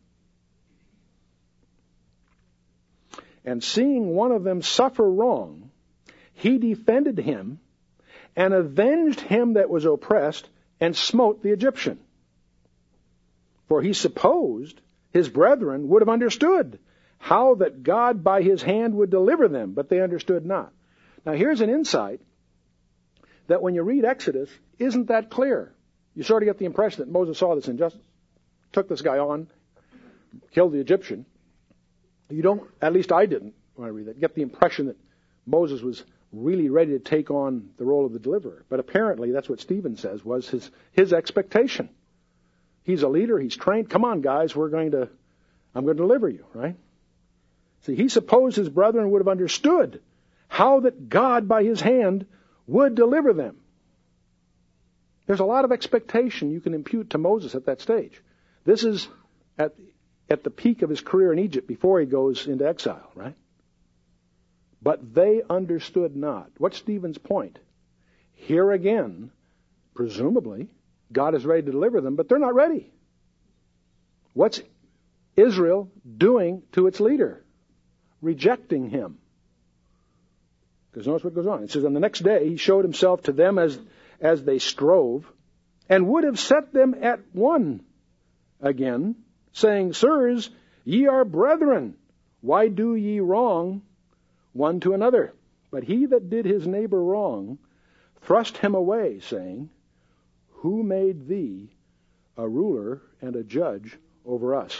And seeing one of them suffer wrong, he defended him and avenged him that was oppressed and smote the Egyptian. For he supposed his brethren would have understood how that God by his hand would deliver them, but they understood not. Now here's an insight that when you read Exodus, isn't that clear. You sort of get the impression that Moses saw this injustice, took this guy on, killed the Egyptian. You don't, at least I didn't, when I read that, get the impression that Moses was really ready to take on the role of the deliverer. But apparently that's what Stephen says was his expectation. He's a leader, he's trained. Come on, guys, I'm going to deliver you, right? See, he supposed his brethren would have understood how that God by his hand would deliver them. There's a lot of expectation you can impute to Moses at that stage. This is at the peak of his career in Egypt before he goes into exile, right? But they understood not. What's Stephen's point? Here again, presumably, God is ready to deliver them, but they're not ready. What's Israel doing to its leader? Rejecting him. Because notice what goes on. It says, on the next day he showed himself to them as they strove, and would have set them at one again, saying, Sirs, ye are brethren. Why do ye wrong one to another? But he that did his neighbor wrong thrust him away, saying, Who made thee a ruler and a judge over us?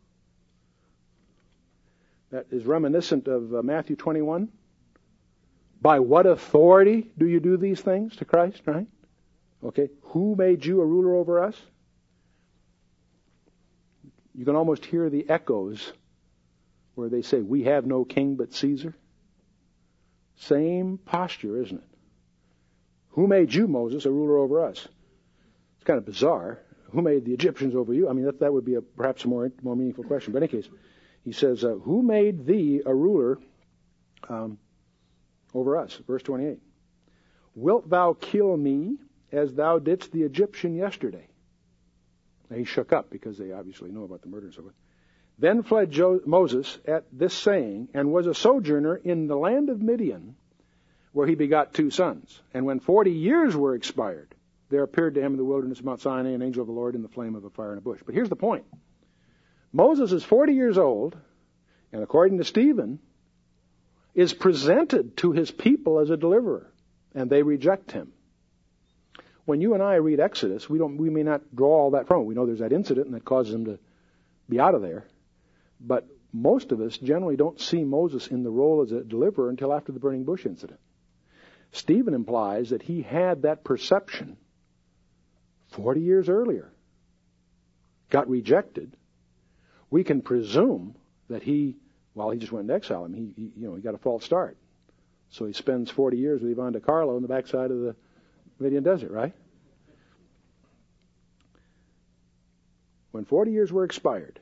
That is reminiscent of Matthew 21. By what authority do you do these things to Christ, right? Okay, who made you a ruler over us? You can almost hear the echoes where they say, we have no king but Caesar. Same posture, isn't it? Who made you, Moses, a ruler over us? It's kind of bizarre. Who made the Egyptians over you? I mean, that would be perhaps a more meaningful question. But in any case, he says, who made thee a ruler over us? Verse 28. Wilt thou kill me as thou didst the Egyptian yesterday? Now he shook up because they obviously know about the murder and so forth. Then fled Moses at this saying, and was a sojourner in the land of Midian, where he begot 2 sons. And when 40 years were expired, there appeared to him in the wilderness of Mount Sinai an angel of the Lord in the flame of a fire in a bush. But here's the point. Moses is 40 years old, and according to Stephen, is presented to his people as a deliverer, and they reject him. when you and I read Exodus, we may not draw all that from it. We know there's that incident and that causes him to be out of there. But most of us generally don't see Moses in the role as a deliverer until after the burning bush incident. Stephen implies that he had that perception 40 years earlier, got rejected. We can presume that he just went into exile. I mean, he got a false start. So he spends 40 years with Ivan DiCarlo in the backside of the Midian desert, right? When 40 years were expired,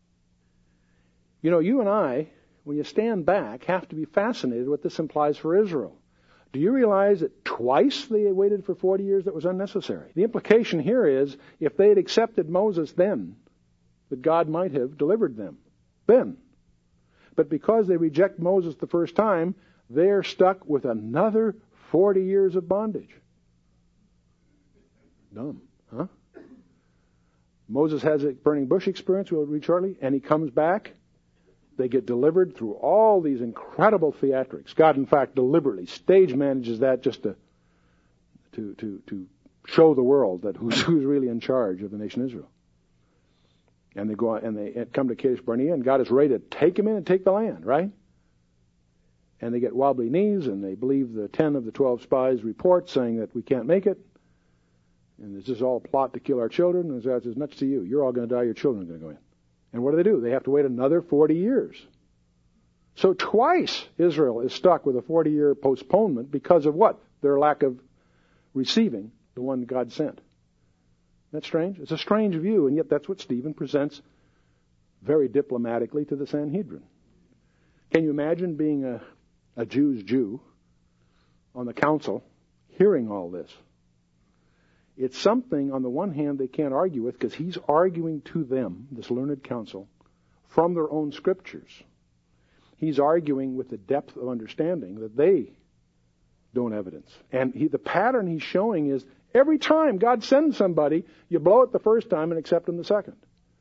you and I, when you stand back, have to be fascinated what this implies for Israel. Do you realize that twice they waited for 40 years that was unnecessary? The implication here is, if they had accepted Moses then, that God might have delivered them then. But because they reject Moses the first time, they're stuck with another 40 years of bondage. Dumb, huh? Moses has a burning bush experience, we'll read shortly, and he comes back. They get delivered through all these incredible theatrics. God, in fact, deliberately stage manages that just to show the world that who's really in charge of the nation Israel. And they go and they come to Kadesh Barnea, and God is ready to take them in and take the land, right? And they get wobbly knees, and they believe the 10 of the 12 spies' report saying that we can't make it, and this is all a plot to kill our children. And God says, nuts to you. You're all going to die. Your children are going to go in. And what do? They have to wait another 40 years. So twice Israel is stuck with a 40-year postponement because of what? Their lack of receiving the one God sent. That's strange. It's a strange view, and yet that's what Stephen presents very diplomatically to the Sanhedrin. Can you imagine being a Jew's Jew on the council hearing all this? It's something, on the one hand, they can't argue with because he's arguing to them, this learned council, from their own scriptures. He's arguing with the depth of understanding that they don't evidence. And the pattern he's showing is every time God sends somebody, you blow it the first time and accept him the second.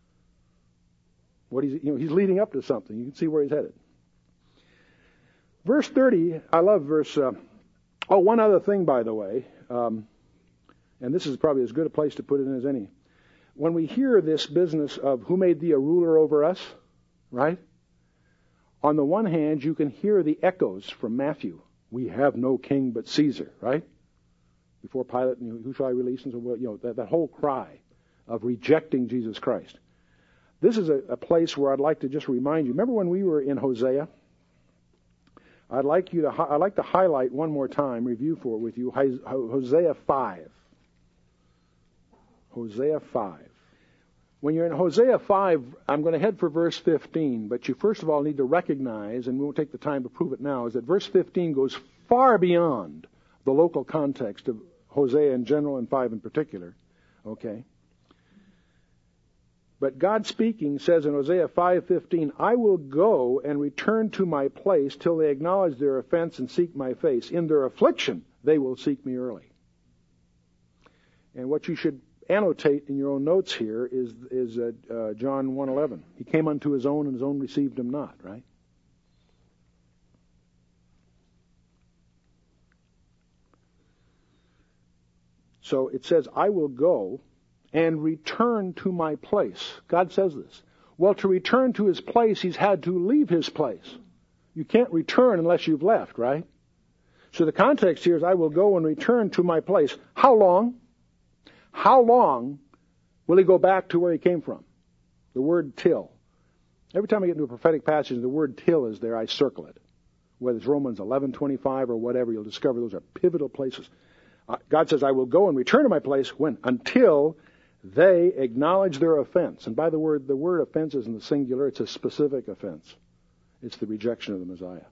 He's leading up to something. You can see where he's headed. Verse 30, I love verse... one other thing, by the way... and this is probably as good a place to put it in as any. When we hear this business of who made thee a ruler over us, right? On the one hand, you can hear the echoes from Matthew. We have no king but Caesar, right? Before Pilate, who shall I release? And so, that whole cry of rejecting Jesus Christ. This is a place where I'd like to just remind you. Remember when we were in Hosea? I'd like to highlight one more time, review with you, Hosea 5. Hosea 5. When you're in Hosea 5, I'm going to head for verse 15, but you first of all need to recognize, and we won't take the time to prove it now, is that verse 15 goes far beyond the local context of Hosea in general and 5 in particular. Okay? But God speaking says in Hosea 5:15, I will go and return to my place till they acknowledge their offense and seek my face. In their affliction, they will seek me early. And what you should annotate in your own notes here is John 1:11. He came unto his own, and his own received him not, right? So it says, I will go and return to my place. God says this. Well, to return to his place, he's had to leave his place. You can't return unless you've left, right? So the context here is, I will go and return to my place. How long? How long will he go back to where he came from? The word till. Every time I get into a prophetic passage, the word till is there, I circle it. Whether it's Romans 11:25 or whatever, you'll discover those are pivotal places. God says, I will go and return to my place when? Until they acknowledge their offense. And by the word offense is in the singular. It's a specific offense. It's the rejection of the Messiah.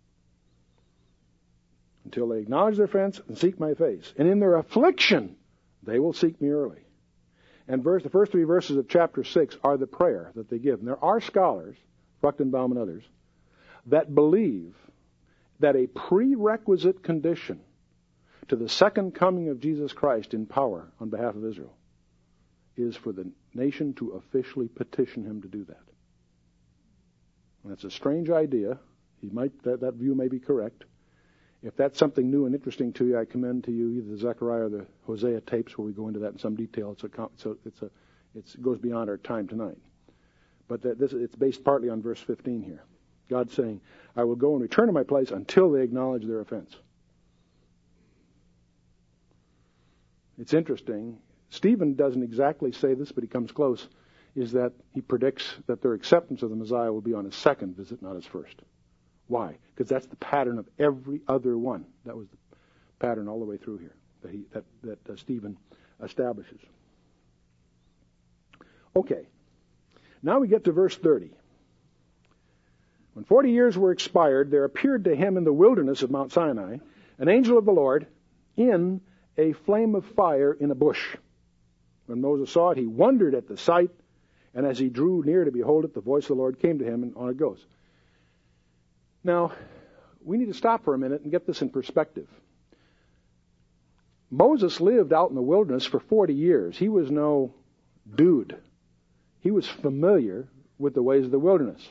Until they acknowledge their offense and seek my face. And in their affliction, they will seek me early. And the first 3 verses of chapter 6 are the prayer that they give. And there are scholars, Fruchtenbaum and others, that believe that a prerequisite condition to the second coming of Jesus Christ in power on behalf of Israel is for the nation to officially petition him to do that. And that's a strange idea. That view may be correct. If that's something new and interesting to you, I commend to you either the Zechariah or the Hosea tapes where we go into that in some detail. It goes beyond our time tonight. But it's based partly on verse 15 here. God saying, I will go and return to my place until they acknowledge their offense. It's interesting. Stephen doesn't exactly say this, but he comes close, is that he predicts that their acceptance of the Messiah will be on his second visit, not his first. Why? Because that's the pattern of every other one. That was the pattern all the way through here that Stephen establishes. Okay. Now we get to verse 30. When 40 years were expired, there appeared to him in the wilderness of Mount Sinai an angel of the Lord in a flame of fire in a bush. When Moses saw it, he wondered at the sight, and as he drew near to behold it, the voice of the Lord came to him, and on it goes. Now, we need to stop for a minute and get this in perspective. Moses lived out in the wilderness for 40 years. He was no dude. He was familiar with the ways of the wilderness.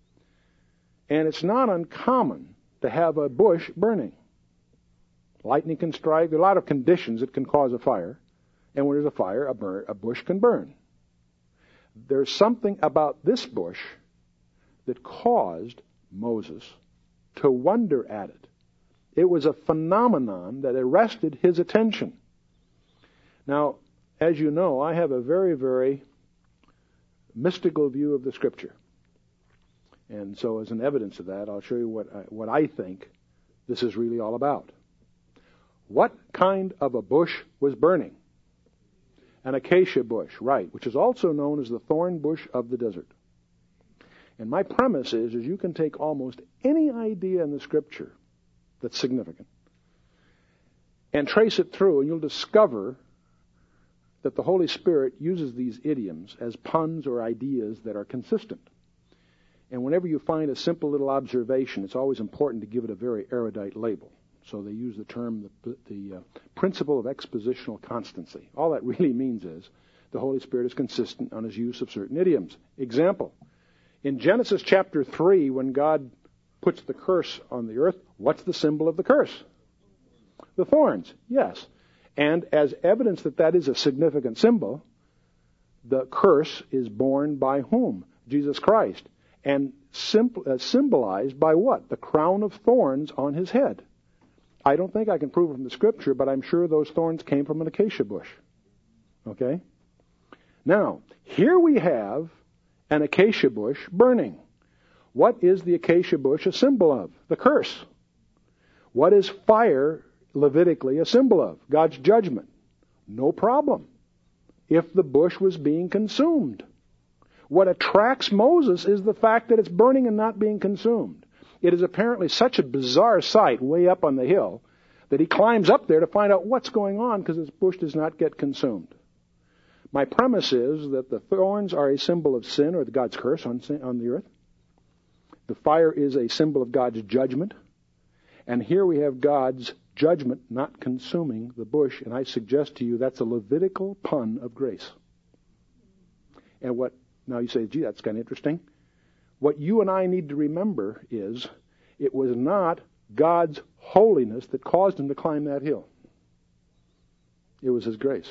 And it's not uncommon to have a bush burning. Lightning can strike. There are a lot of conditions that can cause a fire. And when there's a fire, a bush can burn. There's something about this bush that caused Moses to wonder at it. It was a phenomenon that arrested his attention. Now, as you know, I have a very, very mystical view of the Scripture. And so as an evidence of that, I'll show you what I think this is really all about. What kind of a bush was burning? An acacia bush, right, which is also known as the thorn bush of the desert. And my premise is you can take almost any idea in the Scripture that's significant and trace it through, and you'll discover that the Holy Spirit uses these idioms as puns or ideas that are consistent. And whenever you find a simple little observation, it's always important to give it a very erudite label. So they use the term, the principle of expositional constancy. All that really means is the Holy Spirit is consistent on his use of certain idioms. Example, in Genesis chapter 3, when God puts the curse on the earth, what's the symbol of the curse? The thorns, yes. And as evidence that that is a significant symbol, the curse is borne by whom? Jesus Christ. And symbolized by what? The crown of thorns on his head. I don't think I can prove it from the Scripture, but I'm sure those thorns came from an acacia bush. Okay? Now, here we have an acacia bush burning. What is the acacia bush a symbol of? The curse. What is fire Levitically a symbol of? God's judgment. No problem if the bush was being consumed. What attracts Moses is the fact that it's burning and not being consumed. It is apparently such a bizarre sight way up on the hill that he climbs up there to find out what's going on because this bush does not get consumed. My premise is that the thorns are a symbol of sin or God's curse on the earth. The fire is a symbol of God's judgment. And here we have God's judgment not consuming the bush. And I suggest to you that's a Levitical pun of grace. And now you say, gee, that's kind of interesting. What you and I need to remember is it was not God's holiness that caused him to climb that hill. It was his grace.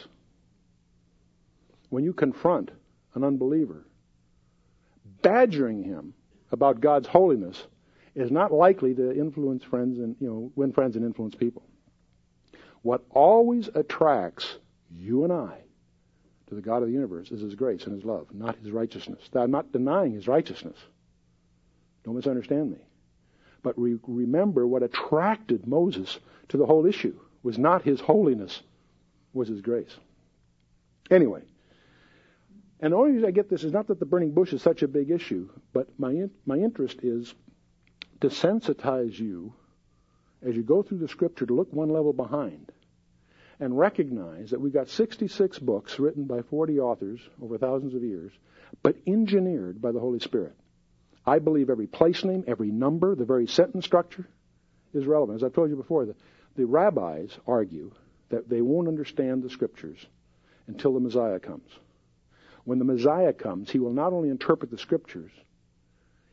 When you confront an unbeliever, badgering him about God's holiness is not likely to influence friends and, win friends and influence people. What always attracts you and I to the God of the universe is his grace and his love, not his righteousness. Now, I'm not denying his righteousness. Don't misunderstand me. But remember what attracted Moses to the whole issue was not his holiness, was his grace. Anyway, and the only reason I get this is not that the burning bush is such a big issue, but my interest is to sensitize you as you go through the Scripture to look one level behind and recognize that we've got 66 books written by 40 authors over thousands of years, but engineered by the Holy Spirit. I believe every place name, every number, the very sentence structure is relevant. As I've told you before, the rabbis argue that they won't understand the Scriptures until the Messiah comes. When the Messiah comes, he will not only interpret the Scriptures,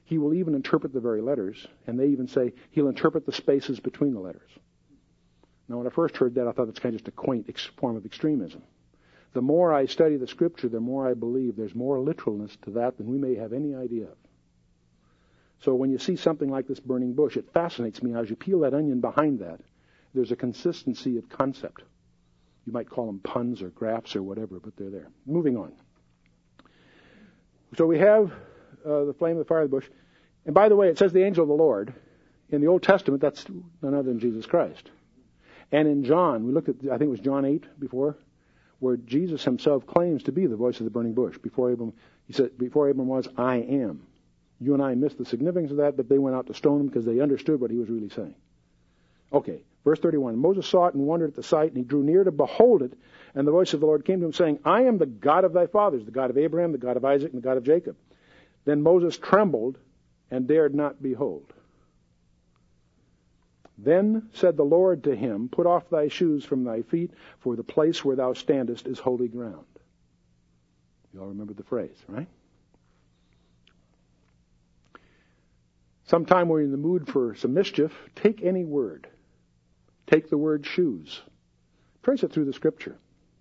He will even interpret the very letters, and they even say he'll interpret the spaces between the letters. Now, when I first heard that, I thought that's kind of just a quaint form of extremism. The more I study the Scripture, the more I believe there's more literalness to that than we may have any idea of. So when you see something like this burning bush, it fascinates me. As you peel that onion behind that, there's a consistency of concept. You might call them puns or graphs or whatever, but they're there. Moving on. So we have the flame, the fire, the bush. And by the way, it says the angel of the Lord. In the Old Testament, that's none other than Jesus Christ. And in John, we looked at, I think it was John 8 before, where Jesus himself claims to be the voice of the burning bush. Before Abram, he said, before Abram was, I am. You and I missed the significance of that, but they went out to stone him because they understood what he was really saying. Okay, verse 31. Moses saw it and wondered at the sight, and he drew near to behold it. And the voice of the Lord came to him, saying, I am the God of thy fathers, the God of Abraham, the God of Isaac, and the God of Jacob. Then Moses trembled and dared not behold. Then said the Lord to him, put off thy shoes from thy feet, for the place where thou standest is holy ground. You all remember the phrase, right? Sometime when you're in the mood for some mischief, take any word. Take the word shoes. Trace it through the Scripture.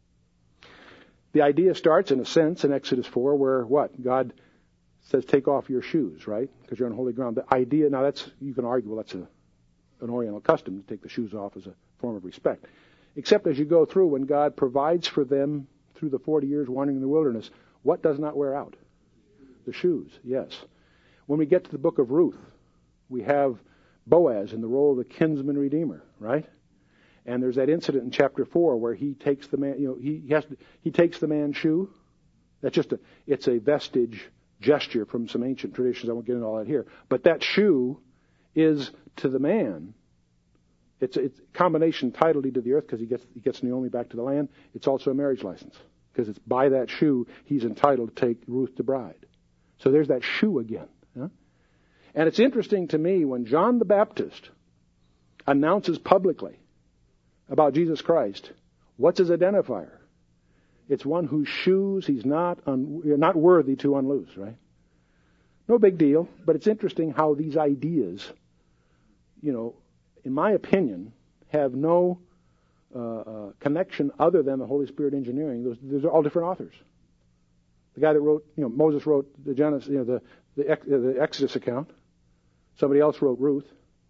The idea starts, in a sense, in Exodus 4, where what? God says, take off your shoes, right? Because you're on holy ground. The idea, now that's, you can argue, well, that's an Oriental custom to take the shoes off as a form of respect. Except as you go through, when God provides for them through the 40 years wandering in the wilderness, what does not wear out? The shoes, yes. When we get to the book of Ruth, we have Boaz in the role of the kinsman redeemer, right? And there's that incident in chapter 4 where he takes the man, he takes the man's shoe. That's just it's a vestige gesture from some ancient traditions. I won't get into all that here. But that shoe is to the man. It's a combination title deed to the earth because he gets Naomi back to the land. It's also a marriage license because it's by that shoe he's entitled to take Ruth to bride. So there's that shoe again. Huh? And it's interesting to me when John the Baptist announces publicly about Jesus Christ, what's his identifier? It's one whose shoes he's not worthy to unloose, right? No big deal, but it's interesting how these ideas, in my opinion, have no connection other than the Holy Spirit engineering. Those are all different authors. The guy that wrote, Moses wrote the Genesis, the Exodus account. Somebody else wrote Ruth.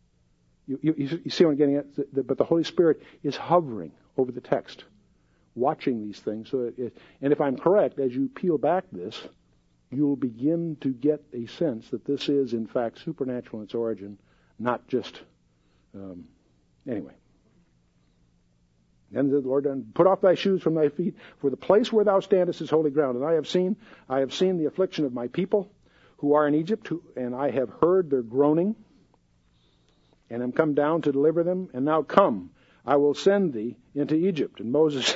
You see what I'm getting at? But the Holy Spirit is hovering over the text, watching these things. And if I'm correct, as you peel back this, you'll begin to get a sense that this is, in fact, supernatural in its origin, not just... anyway. Then the Lord done, put off thy shoes from thy feet, for the place where thou standest is holy ground. And I have seen the affliction of my people who are in Egypt, and I have heard their groaning, and am come down to deliver them. And now come, I will send thee into Egypt. And Moses,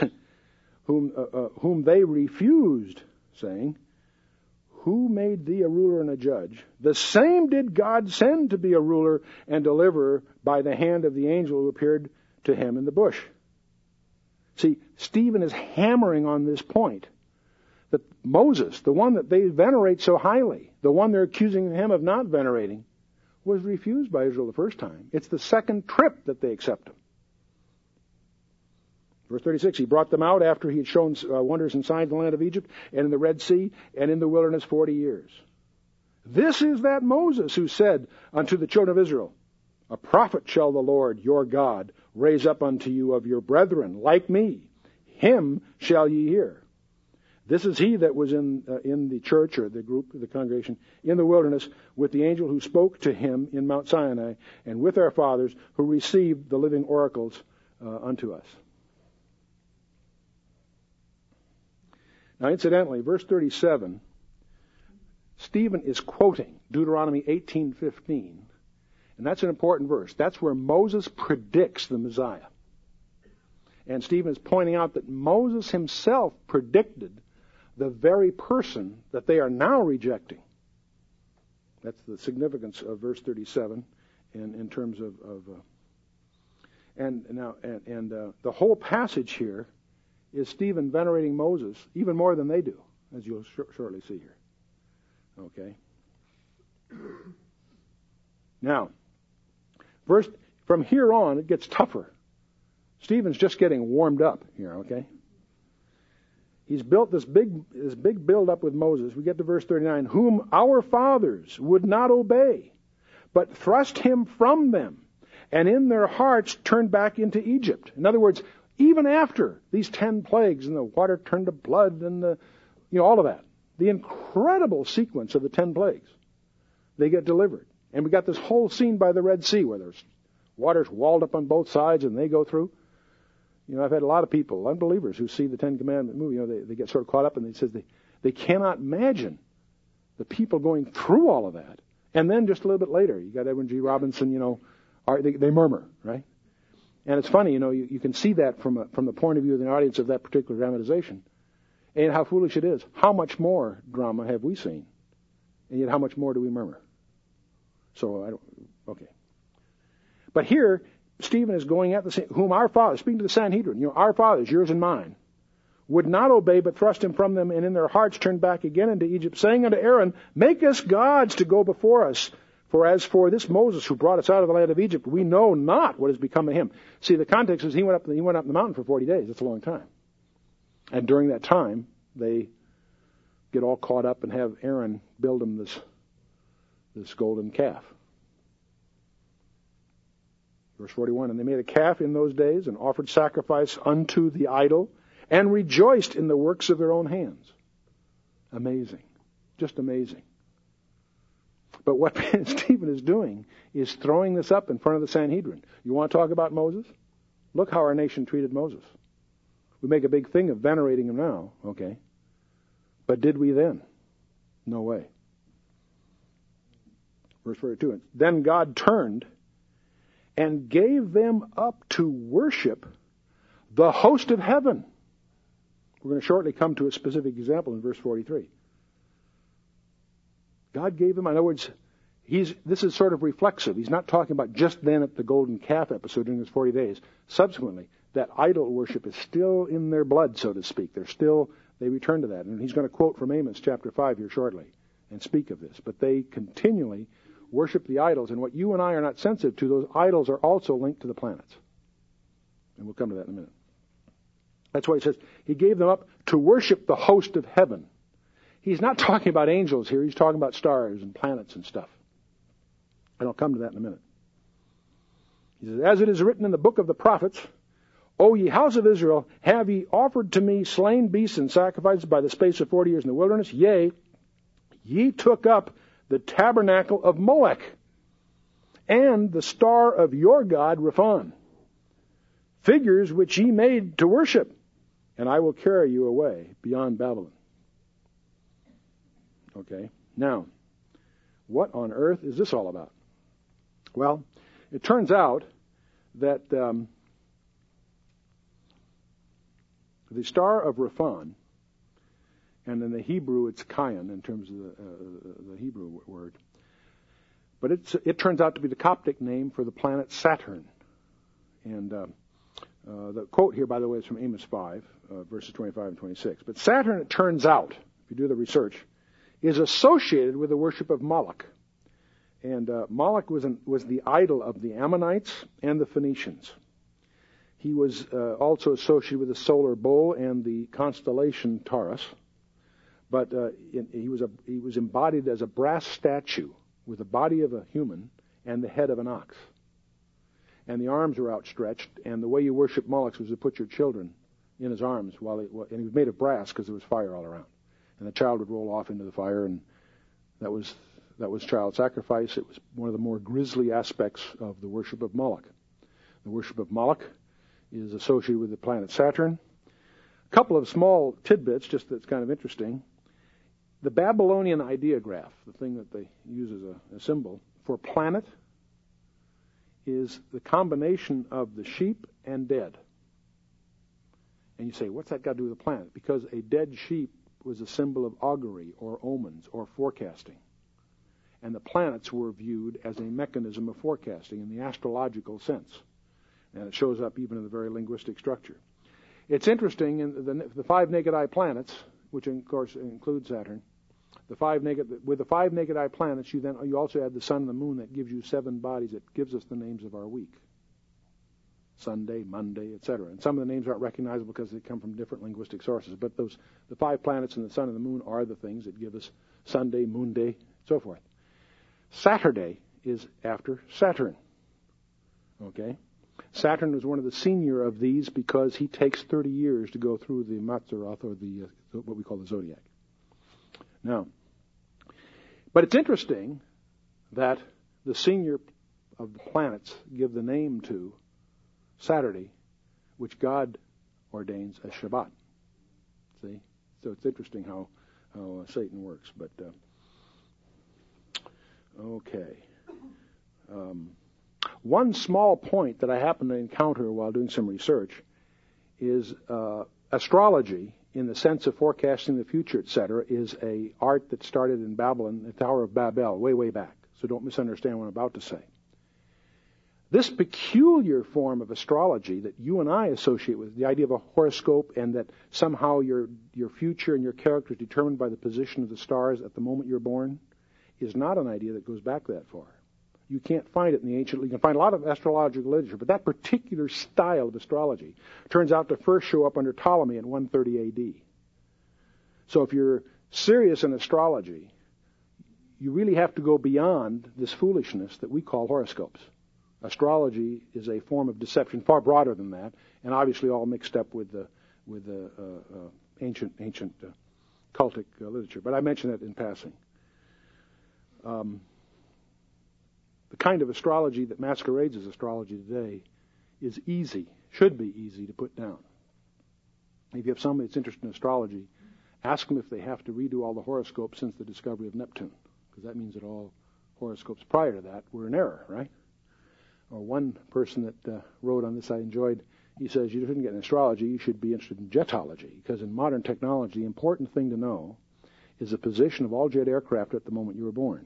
whom they refused, saying, who made thee a ruler and a judge? The same did God send to be a ruler and deliverer by the hand of the angel who appeared to him in the bush. See, Stephen is hammering on this point that Moses, the one that they venerate so highly, the one they're accusing him of not venerating, was refused by Israel the first time. It's the second trip that they accept him. Verse 36, he brought them out after he had shown wonders and signs in the land of Egypt and in the Red Sea and in the wilderness 40 years. This is that Moses who said unto the children of Israel, a prophet shall the Lord your God raise up unto you of your brethren, like me. Him shall ye hear. This is he that was in the church or the group, the congregation, in the wilderness with the angel who spoke to him in Mount Sinai and with our fathers who received the living oracles unto us. Now, incidentally, verse 37, Stephen is quoting Deuteronomy 18:15, and that's an important verse. That's where Moses predicts the Messiah. And Stephen is pointing out that Moses himself predicted the very person that they are now rejecting. That's the significance of verse 37 in terms of the whole passage here is Stephen venerating Moses even more than they do, as you'll shortly see here. Okay. Now, first, from here on, it gets tougher. Stephen's just getting warmed up here, okay? He's built this big build-up with Moses. We get to verse 39, whom our fathers would not obey, but thrust him from them, and in their hearts turned back into Egypt. In other words, even after these 10 plagues and the water turned to blood and all of that, the incredible sequence of the 10 plagues, they get delivered. And we got this whole scene by the Red Sea where there's water's walled up on both sides and they go through. I've had a lot of people, unbelievers, who see the Ten Commandment movie. They get sort of caught up and they says they cannot imagine the people going through all of that. And then just a little bit later, you got Edwin G. Robinson, they murmur, right? And it's funny, you can see that from the point of view of the audience of that particular dramatization. And how foolish it is. How much more drama have we seen? And yet how much more do we murmur? So, okay. But here, Stephen is going at whom our fathers, speaking to the Sanhedrin, our fathers, yours and mine, would not obey, but thrust him from them, and in their hearts turned back again into Egypt, saying unto Aaron, make us gods to go before us. For as for this Moses who brought us out of the land of Egypt, we know not what has become of him. See, the context is he went up the mountain for 40 days. That's a long time. And during that time, they get all caught up and have Aaron build them this golden calf. Verse 41, and they made a calf in those days and offered sacrifice unto the idol and rejoiced in the works of their own hands. Amazing. Just amazing. But what Stephen is doing is throwing this up in front of the Sanhedrin. You want to talk about Moses? Look how our nation treated Moses. We make a big thing of venerating him now, okay? But did we then? No way. Verse 42, then God turned and gave them up to worship the host of heaven. We're going to shortly come to a specific example in verse 43. God gave them, in other words, this is sort of reflexive. He's not talking about just then at the golden calf episode during his 40 days. Subsequently, that idol worship is still in their blood, so to speak. They return to that. And he's going to quote from Amos chapter 5 here shortly and speak of this. But they continually worship the idols, and what you and I are not sensitive to, those idols are also linked to the planets. And we'll come to that in a minute. That's why he says, he gave them up to worship the host of heaven. He's not talking about angels here, he's talking about stars and planets and stuff. And I'll come to that in a minute. He says, as it is written in the book of the prophets, O ye house of Israel, have ye offered to me slain beasts and sacrifices by the space of 40 years in the wilderness? Yea, ye took up the tabernacle of Molech, and the star of your god Rephan, figures which ye made to worship, and I will carry you away beyond Babylon. Okay, now, what on earth is this all about? Well, it turns out that the star of Rephan, and in the Hebrew it's Kayan in terms of the Hebrew word, but it turns out to be the Coptic name for the planet Saturn. And the quote here, by the way, is from Amos 5, verses 25 and 26. But Saturn, it turns out, if you do the research, is associated with the worship of Moloch. And Moloch was the idol of the Ammonites and the Phoenicians. He was also associated with the solar bull and the constellation Taurus. But he was embodied as a brass statue with the body of a human and the head of an ox. And the arms were outstretched, and the way you worship Moloch was to put your children in his arms, and he was made of brass because there was fire all around. And the child would roll off into the fire, and that was child sacrifice. It was one of the more grisly aspects of the worship of Moloch. The worship of Moloch is associated with the planet Saturn. A couple of small tidbits, just that's kind of interesting. The Babylonian ideograph, the thing that they use as a symbol for planet, is the combination of the sheep and dead. And you say, what's that got to do with the planet? Because a dead sheep was a symbol of augury or omens or forecasting. And the planets were viewed as a mechanism of forecasting in the astrological sense. And it shows up even in the very linguistic structure. It's interesting, in the five naked eye planets, which of course include Saturn, With the five naked eye planets, you also add the sun and the moon. That gives you 7 bodies. It gives us the names of our week: Sunday, Monday, etc. And some of the names aren't recognizable because they come from different linguistic sources. But the 5 planets and the sun and the moon are the things that give us Sunday, Moon Day, so forth. Saturday is after Saturn. Okay? Saturn is one of the senior of these because he takes 30 years to go through the Mazzaroth, or what we call the zodiac. Now, but it's interesting that the senior of the planets give the name to Saturday, which God ordains as Shabbat. See? So it's interesting how Satan works. But, okay. One small point that I happened to encounter while doing some research is astrology, in the sense of forecasting the future, etc., is a art that started in Babylon, the Tower of Babel, way, way back. So don't misunderstand what I'm about to say. This peculiar form of astrology that you and I associate with, the idea of a horoscope, and that somehow your future and your character is determined by the position of the stars at the moment you're born, is not an idea that goes back that far. You can't find it in the ancient. You can find a lot of astrological literature, but that particular style of astrology turns out to first show up under Ptolemy in 130 A.D. So if you're serious in astrology, you really have to go beyond this foolishness that we call horoscopes. Astrology is a form of deception far broader than that, and obviously all mixed up with the ancient cultic literature. But I mention that in passing. The kind of astrology that masquerades as astrology today is easy, should be easy to put down. If you have somebody that's interested in astrology, ask them if they have to redo all the horoscopes since the discovery of Neptune, because that means that all horoscopes prior to that were in error, right? Or one person that wrote on this I enjoyed, he says, you shouldn't get in astrology, you should be interested in jetology, because in modern technology, the important thing to know is the position of all jet aircraft at the moment you were born.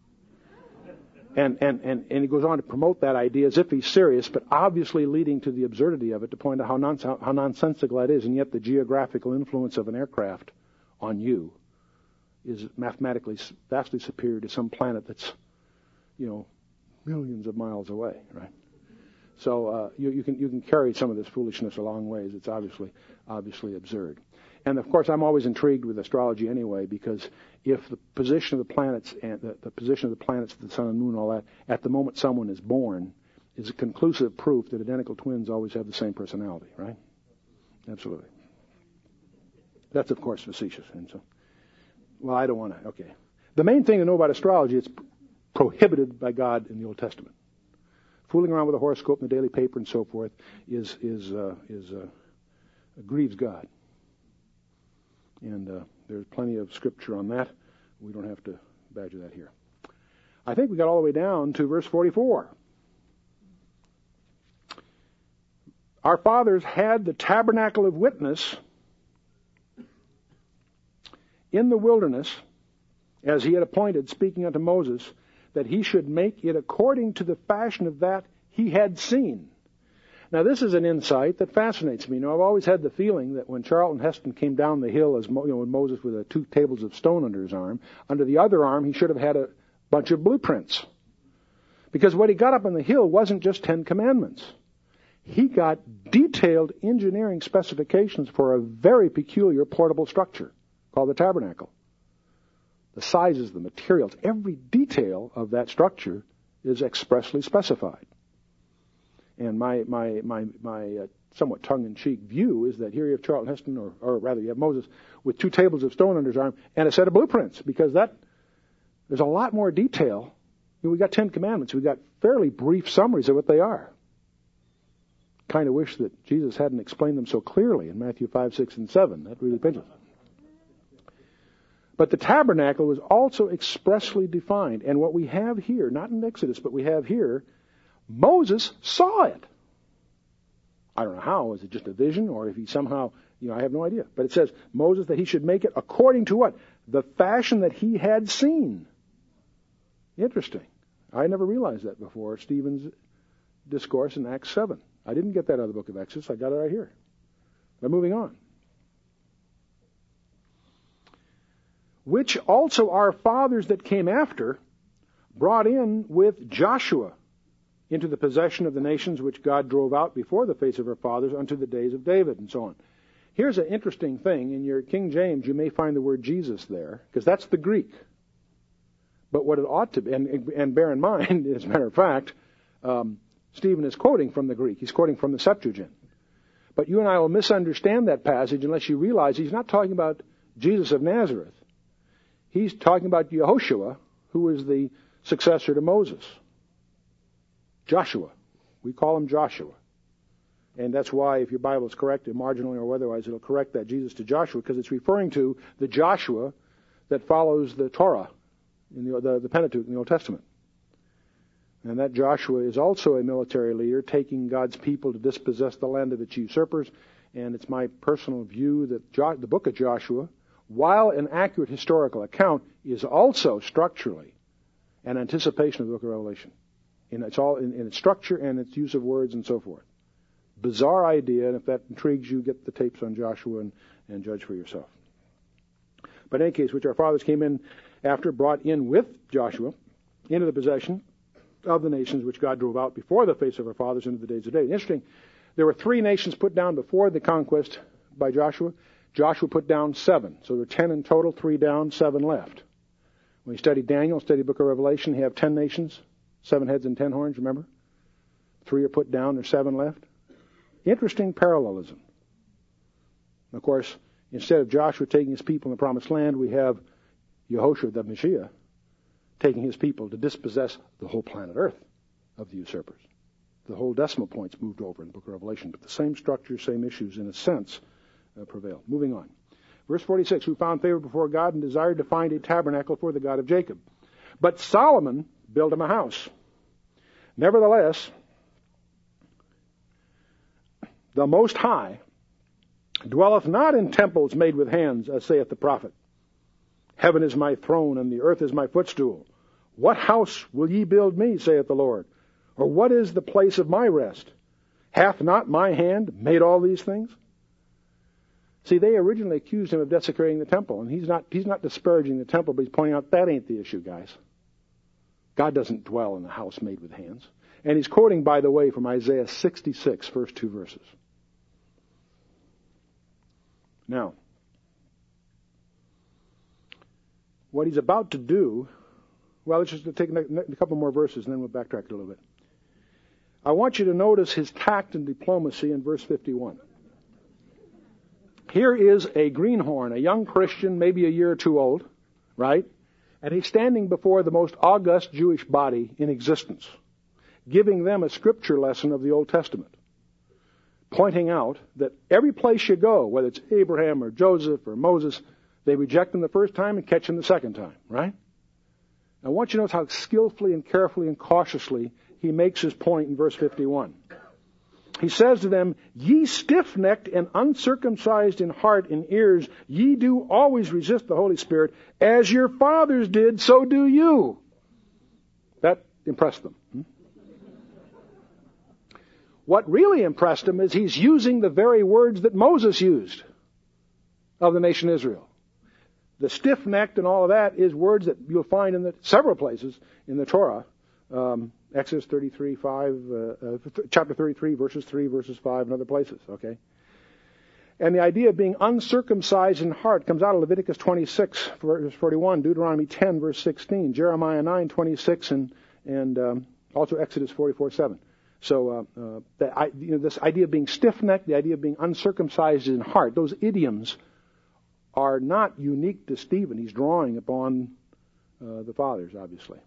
And he goes on to promote that idea as if he's serious, but obviously leading to the absurdity of it, to point out how nonsensical that is, and yet the geographical influence of an aircraft on you is mathematically vastly superior to some planet that's, millions of miles away, right? So you can carry some of this foolishness a long ways. It's obviously absurd. And of course, I'm always intrigued with astrology anyway, because if the position of the planets and the position of the planets, the sun and moon, all that, at the moment someone is born, is a conclusive proof that identical twins always have the same personality, right? Absolutely. That's of course facetious, and so. Well, I don't want to. Okay. The main thing to know about astrology, it's prohibited by God in the Old Testament. Fooling around with a horoscope in the daily paper and so forth grieves God. And there's plenty of scripture on that. We don't have to badger that here. I think we got all the way down to verse 44. Our fathers had the tabernacle of witness in the wilderness, as he had appointed, speaking unto Moses, that he should make it according to the fashion of that he had seen. Now, this is an insight that fascinates me. I've always had the feeling that when Charlton Heston came down the hill, with Moses with 2 tables of stone under his arm, under the other arm he should have had a bunch of blueprints. Because what he got up on the hill wasn't just 10 commandments. He got detailed engineering specifications for a very peculiar portable structure called the tabernacle. The sizes, the materials, every detail of that structure is expressly specified. And my somewhat tongue-in-cheek view is that here you have Charlton Heston, or rather you have Moses with 2 tables of stone under his arm and a set of blueprints, because there's a lot more detail. We got 10 commandments. We got fairly brief summaries of what they are. Kind of wish that Jesus hadn't explained them so clearly in Matthew 5, 6, and 7. That really pinches. But the tabernacle was also expressly defined. And what we have here, not in Exodus, but we have here, Moses saw it. I don't know how. Is it just a vision? Or if he somehow, I have no idea. But it says, Moses, that he should make it according to what? The fashion that he had seen. Interesting. I never realized that before Stephen's discourse in Acts 7. I didn't get that out of the book of Exodus. I got it right here. But moving on. which also our fathers that came after brought in with Joshua into the possession of the nations which God drove out before the face of our fathers unto the days of David, and so on. Here's an interesting thing. In your King James, you may find the word Jesus there, because that's the Greek. But what it ought to be, and bear in mind, as a matter of fact, Stephen is quoting from the Greek. He's quoting from the Septuagint. But you and I will misunderstand that passage unless you realize he's not talking about Jesus of Nazareth. He's talking about Yehoshua, who was the successor to Moses. Joshua. We call him Joshua. And that's why, if your Bible is corrected, marginally or otherwise, it'll correct that Jesus to Joshua, because it's referring to the Joshua that follows the Torah, in the Pentateuch in the Old Testament. And that Joshua is also a military leader, taking God's people to dispossess the land of its usurpers. And it's my personal view that the book of Joshua, while an accurate historical account, is also structurally an anticipation of the book of Revelation. And it's all in its structure and its use of words and so forth. Bizarre idea, and if that intrigues you, get the tapes on Joshua and judge for yourself. But in any case, which our fathers came in after, brought in with Joshua into the possession of the nations which God drove out before the face of our fathers into the days of David. Interesting, there were 3 nations put down before the conquest by Joshua. Joshua put down 7. So there were 10 in total, 3 down, 7 left. When you study Daniel, study the book of Revelation, you have 10 nations, 7 heads and 10 horns, remember? 3 are put down, there's 7 left. Interesting parallelism. Of course, instead of Joshua taking his people in the promised land, we have Yehoshua the Messiah taking his people to dispossess the whole planet Earth of the usurpers. The whole decimal points moved over in the book of Revelation, but the same structure, same issues, in a sense, prevail. Moving on. Verse 46, who found favor before God and desired to find a tabernacle for the God of Jacob. But Solomon built him a house. Nevertheless, the Most High dwelleth not in temples made with hands, as saith the prophet. Heaven is my throne, and the earth is my footstool. What house will ye build me, saith the Lord? Or what is the place of my rest? Hath not my hand made all these things? See, they originally accused him of desecrating the temple, and he's not disparaging the temple, but he's pointing out that ain't the issue, guys. God doesn't dwell in a house made with hands. And he's quoting, by the way, from Isaiah 66, first 2 verses. Now, what he's about to do, well, let's just take a couple more verses and then we'll backtrack a little bit. I want you to notice his tact and diplomacy in verse 51. Here is a greenhorn, a young Christian, maybe a year or 2 old, right? And he's standing before the most august Jewish body in existence, giving them a scripture lesson of the Old Testament, pointing out that every place you go, whether it's Abraham or Joseph or Moses, they reject him the first time and catch him the second time, right? I want you to notice how skillfully and carefully and cautiously he makes his point in verse 51. He says to them, ye stiff-necked and uncircumcised in heart and ears, ye do always resist the Holy Spirit, as your fathers did, so do you. That impressed them. What really impressed them is he's using the very words that Moses used of the nation Israel. The stiff-necked and all of that is words that you'll find in several places in the Torah. Exodus 33, chapter 33, verses 3, verses 5, and other places, okay? And the idea of being uncircumcised in heart comes out of Leviticus 26, verse 41, Deuteronomy 10, verse 16, Jeremiah 9, 26, and also Exodus 44, 7. So this idea of being stiff-necked, the idea of being uncircumcised in heart, those idioms are not unique to Stephen. He's drawing upon the fathers, obviously.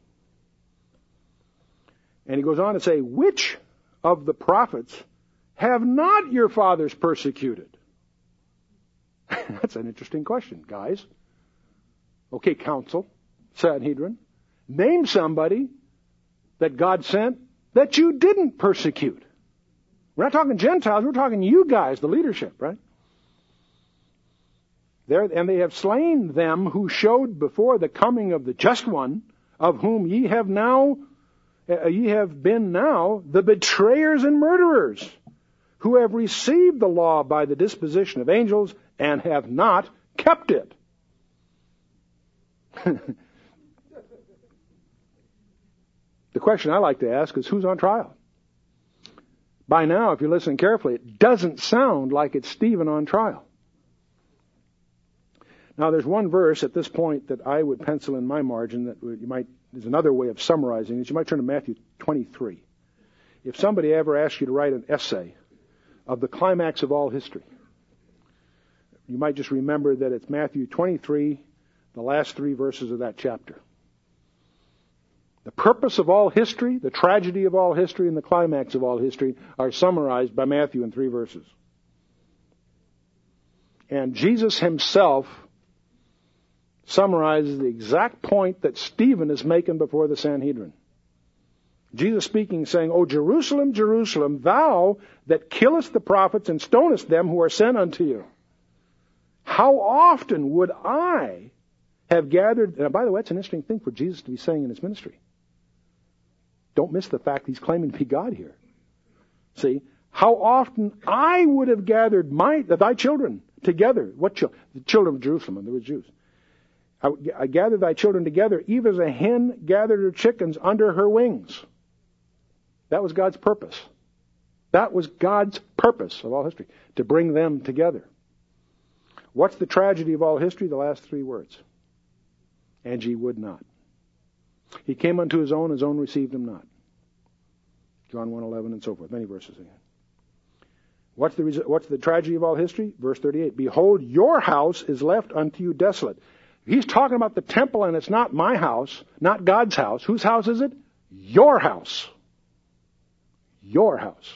And he goes on to say, which of the prophets have not your fathers persecuted? That's an interesting question, guys. Okay, council, Sanhedrin, name somebody that God sent that you didn't persecute. We're not talking Gentiles, we're talking you guys, the leadership, right? And they have slain them who showed before the coming of the just one, of whom ye have been now the betrayers and murderers, who have received the law by the disposition of angels and have not kept it. The question I like to ask is, who's on trial? By now, if you're listening carefully, it doesn't sound like it's Stephen on trial. Now, there's one verse at this point that I would pencil in my margin that you might, there's another way of summarizing it. You might turn to Matthew 23. If somebody ever asks you to write an essay of the climax of all history, you might just remember that it's Matthew 23, the last 3 verses of that chapter. The purpose of all history, the tragedy of all history, and the climax of all history are summarized by Matthew in 3 verses. And Jesus himself summarizes the exact point that Stephen is making before the Sanhedrin. Jesus speaking, saying, O Jerusalem, Jerusalem, thou that killest the prophets and stonest them who are sent unto you. How often would I have gathered... Now, by the way, it's an interesting thing for Jesus to be saying in his ministry. Don't miss the fact he's claiming to be God here. See, how often I would have gathered thy children together. What children? The children of Jerusalem, and there were Jews. I gathered thy children together, even as a hen gathered her chickens under her wings. That was God's purpose. That was God's purpose of all history, to bring them together. What's the tragedy of all history? The last 3 words. And ye would not. He came unto his own received him not. John 1:11 and so forth. Many verses again. What's the tragedy of all history? Verse 38. Behold, your house is left unto you desolate. He's talking about the temple, and it's not my house, not God's house. Whose house is it? Your house. Your house.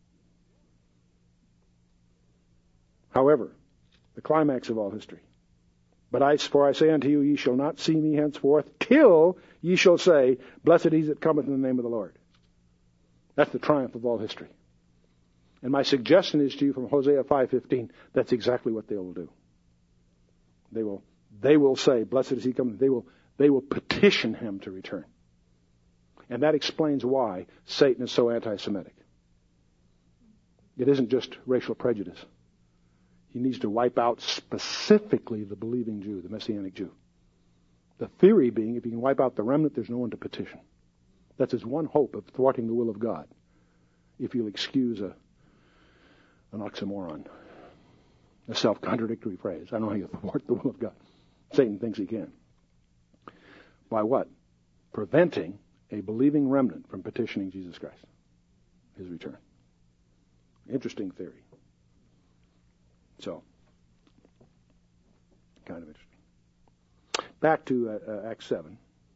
However, the climax of all history. For I say unto you, ye shall not see me henceforth, till ye shall say, Blessed is he that cometh in the name of the Lord. That's the triumph of all history. And my suggestion is to you from Hosea 5:15, that's exactly what they will do. They will say, Blessed is he cometh. They will petition him to return. And that explains why Satan is so anti-Semitic. It isn't just racial prejudice. He needs to wipe out specifically the believing Jew, the Messianic Jew. The theory being, if you can wipe out the remnant, there's no one to petition. That's his one hope of thwarting the will of God. If you'll excuse an oxymoron, a self-contradictory phrase. I don't know how you thwart the will of God. Satan thinks he can. By what? Preventing a believing remnant from petitioning Jesus Christ, his return. Interesting theory. So, kind of interesting. Back to Acts 7.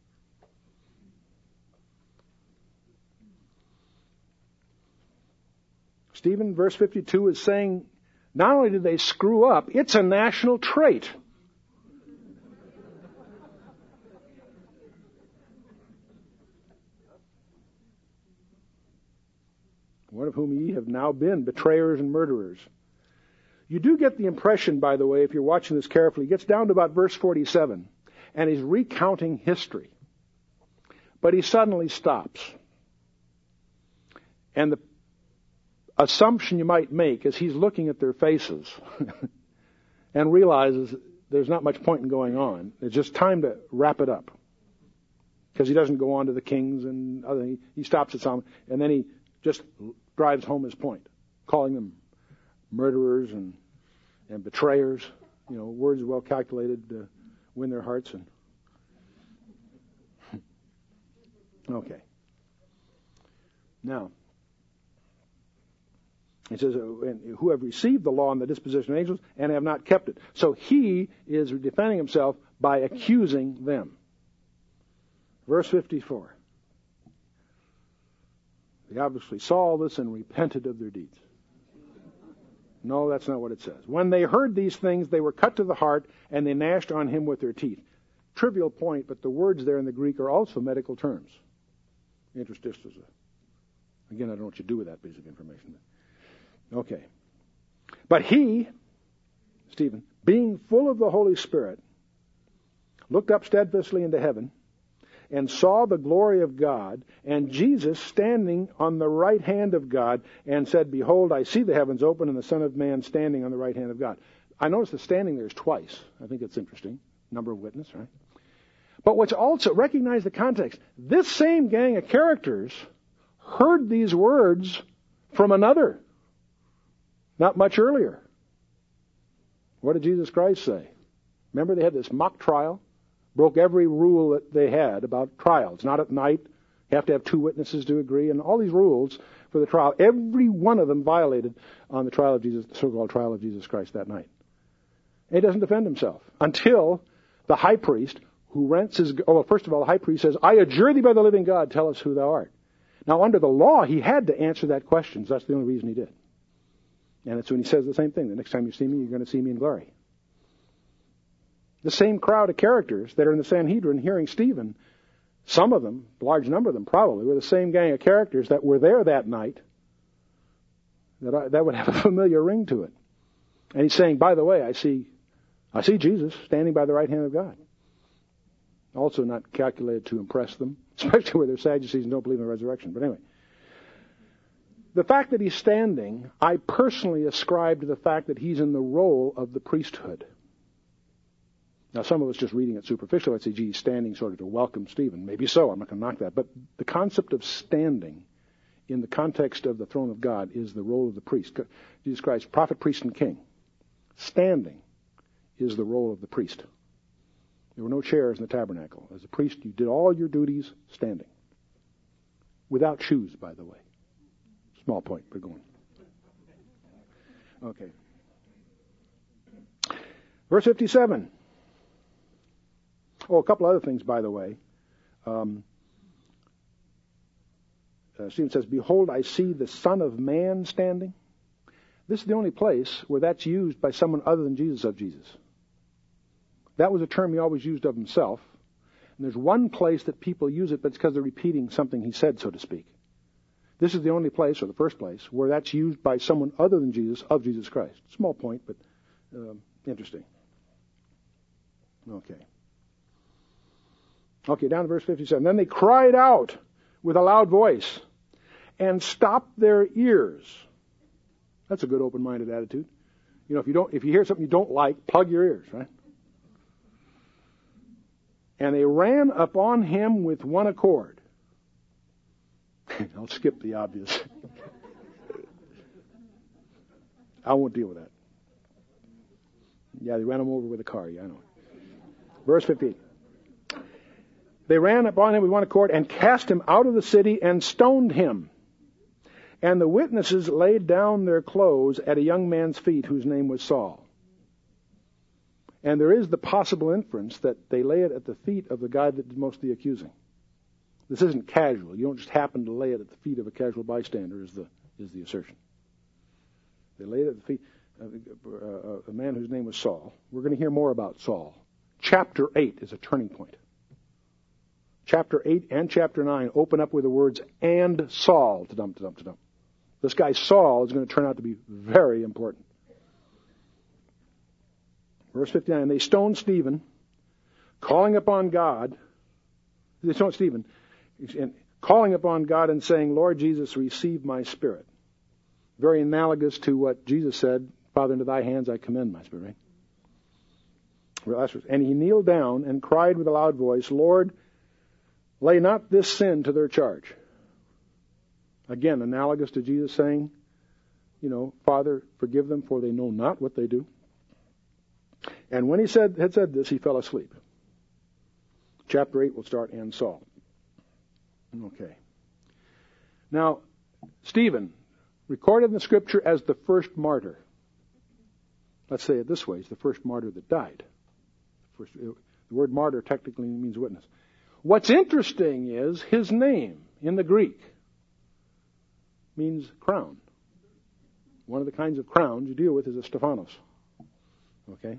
Stephen, verse 52, is saying, not only did they screw up, it's a national trait. One of whom ye have now been betrayers and murderers. You do get the impression, by the way, if you're watching this carefully, he gets down to about verse 47, and he's recounting history. But he suddenly stops. And the assumption you might make is he's looking at their faces and realizes there's not much point in going on. It's just time to wrap it up. Because he doesn't go on to the kings and other. He stops at some, and then he just drives home his point, calling them murderers and betrayers, words well calculated to win their hearts. And okay. Now, it says, who have received the law and the disposition of angels and have not kept it. So he is defending himself by accusing them. Verse 54. They obviously saw all this and repented of their deeds. No, that's not what it says. When they heard these things, they were cut to the heart, and they gnashed on him with their teeth. Trivial point, but the words there in the Greek are also medical terms. Again, I don't know what you do with that piece of information. Okay. But he, Stephen, being full of the Holy Spirit, looked up steadfastly into heaven, and saw the glory of God, and Jesus standing on the right hand of God, and said, Behold, I see the heavens open, and the Son of Man standing on the right hand of God. I notice the standing there is twice. I think it's interesting. Number of witness, right? But what's also, recognize the context. This same gang of characters heard these words from another, not much earlier. What did Jesus Christ say? Remember, they had this mock trial, broke every rule that they had about trials. Not at night, you have to have 2 witnesses to agree, and all these rules for the trial. Every one of them violated on the trial of Jesus, the so-called trial of Jesus Christ that night. And he doesn't defend himself until the high priest, who rents his... Oh, well, first of all, the high priest says, I adjure thee by the living God, tell us who thou art. Now, under the law, he had to answer that question. So that's the only reason he did. And it's when he says the same thing. The next time you see me, you're going to see me in glory. The same crowd of characters that are in the Sanhedrin hearing Stephen, some of them, a large number of them probably, were the same gang of characters that were there that night that would have a familiar ring to it. And he's saying, by the way, I see Jesus standing by the right hand of God. Also not calculated to impress them, especially where they're Sadducees and don't believe in the resurrection. But anyway, the fact that he's standing, I personally ascribe to the fact that he's in the role of the priesthood. Now, some of us just reading it superficially, I'd say, gee, he's standing sort of to welcome Stephen. Maybe so, I'm not going to knock that. But the concept of standing in the context of the throne of God is the role of the priest. Jesus Christ, prophet, priest, and king. Standing is the role of the priest. There were no chairs in the tabernacle. As a priest, you did all your duties standing. Without shoes, by the way. Small point, we're going. Okay. Verse 57. Oh, a couple other things, by the way. Stephen says, behold, I see the Son of Man standing. This is the only place where that's used by someone other than Jesus of Jesus. That was a term he always used of himself. And there's one place that people use it, but it's because they're repeating something he said, so to speak. This is the only place, or the first place, where that's used by someone other than Jesus of Jesus Christ. Small point, but interesting. Okay. Okay, down to verse 57. Then they cried out with a loud voice and stopped their ears. That's a good open-minded attitude. You know, if you hear something you don't like, plug your ears, right? And they ran upon him with one accord. I'll skip the obvious. I won't deal with that. Yeah, they ran him over with a car. Yeah, I know. Verse 15. They ran upon him with one accord and cast him out of the city and stoned him. And the witnesses laid down their clothes at a young man's feet whose name was Saul. And there is the possible inference that they lay it at the feet of the guy that did most of the accusing. This isn't casual. You don't just happen to lay it at the feet of a casual bystander, is the assertion. They laid it at the feet of a man whose name was Saul. We're going to hear more about Saul. Chapter 8 is a turning point. Chapter 8 and chapter 9 open up with the words, and Saul, ta-dum, ta-dum, ta-dum. This guy Saul is going to turn out to be very important. Verse 59, they stoned Stephen, calling upon God. They stoned Stephen, calling upon God and saying, Lord Jesus, receive my spirit. Very analogous to what Jesus said, Father, into thy hands I commend my spirit, right? And he kneeled down and cried with a loud voice, Lord, lay not this sin to their charge. Again, analogous to Jesus saying, Father, forgive them, for they know not what they do. And when he had said this, he fell asleep. Chapter 8 will start, and Saul. Okay. Now, Stephen, recorded in the Scripture as the first martyr. Let's say it this way, he's the first martyr that died. The word martyr technically means witness. What's interesting is his name in the Greek means crown. One of the kinds of crowns you deal with is a Stephanos. Okay?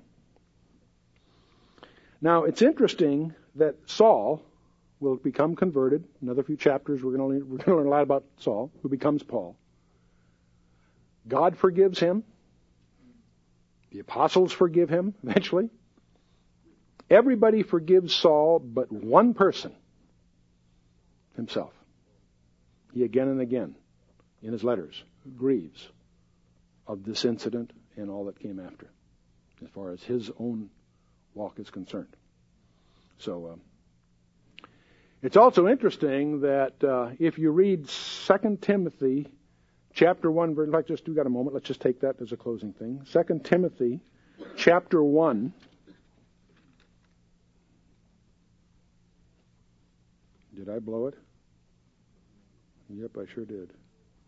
Now, it's interesting that Saul will become converted. Another few chapters, we're going to learn a lot about Saul, who becomes Paul. God forgives him. The apostles forgive him eventually. Everybody forgives Saul but one person, himself. He again and again, in his letters, grieves of this incident and all that came after, as far as his own walk is concerned. So, It's also interesting that if you read 2 Timothy chapter 1, in fact, we got a moment. Let's just take that as a closing thing. 2 Timothy chapter 1. Did I blow it? Yep, I sure did.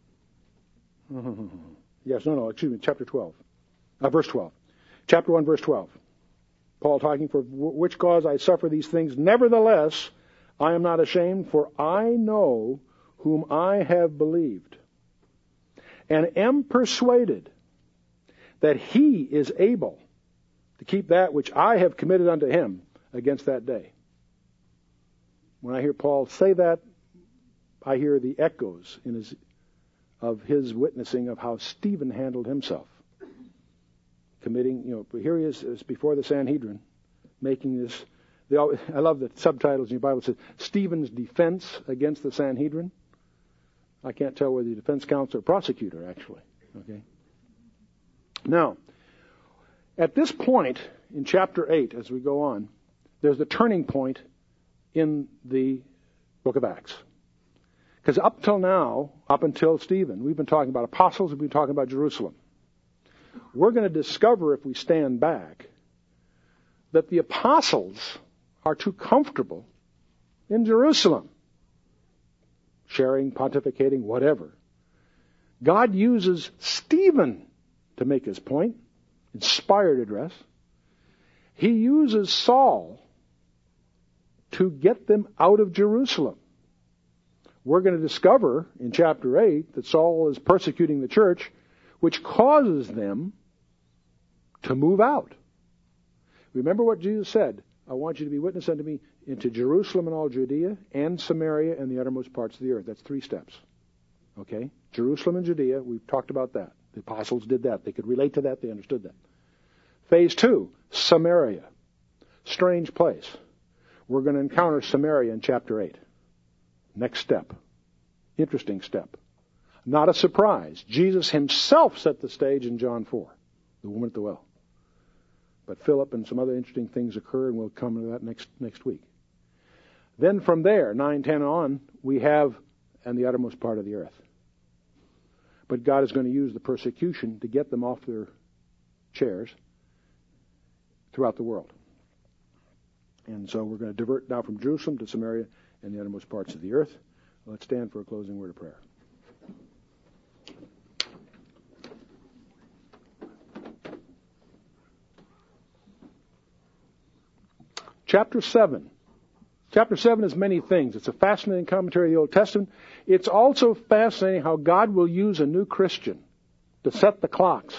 Yes, excuse me, chapter 12. Verse 12. Chapter 1, verse 12. Paul talking, for which cause I suffer these things. Nevertheless, I am not ashamed, for I know whom I have believed, and am persuaded that he is able to keep that which I have committed unto him against that day. When I hear Paul say that, I hear the echoes of his witnessing of how Stephen handled himself. Committing, here he is before the Sanhedrin, making this. I love the subtitles in your Bible. It says, Stephen's defense against the Sanhedrin. I can't tell whether the defense counsel or prosecutor, actually. Okay. Now, at this point in chapter 8, as we go on, there's the turning point in the book of Acts. Because up till now, up until Stephen, we've been talking about apostles, we've been talking about Jerusalem. We're going to discover, if we stand back, that the apostles are too comfortable in Jerusalem, sharing, pontificating, whatever. God uses Stephen to make his point, inspired address. He uses Saul to get them out of Jerusalem. We're going to discover in chapter 8 that Saul is persecuting the church, which causes them to move out. Remember what Jesus said, I want you to be witness unto me into Jerusalem and all Judea and Samaria and the uttermost parts of the earth. That's 3 steps. Okay? Jerusalem and Judea, we've talked about that. The apostles did that. They could relate to that. They understood that. Phase 2, Samaria. Strange place. We're going to encounter Samaria in chapter 8. Next step. Interesting step. Not a surprise. Jesus himself set the stage in John 4, the woman at the well. But Philip and some other interesting things occur, and we'll come to that next week. Then from there, 9, 10 on, we have and the uttermost part of the earth. But God is going to use the persecution to get them off their chairs throughout the world. And so we're going to divert now from Jerusalem to Samaria and the uttermost parts of the earth. Let's stand for a closing word of prayer. Chapter 7. Chapter 7 is many things. It's a fascinating commentary of the Old Testament. It's also fascinating how God will use a new Christian to set the clocks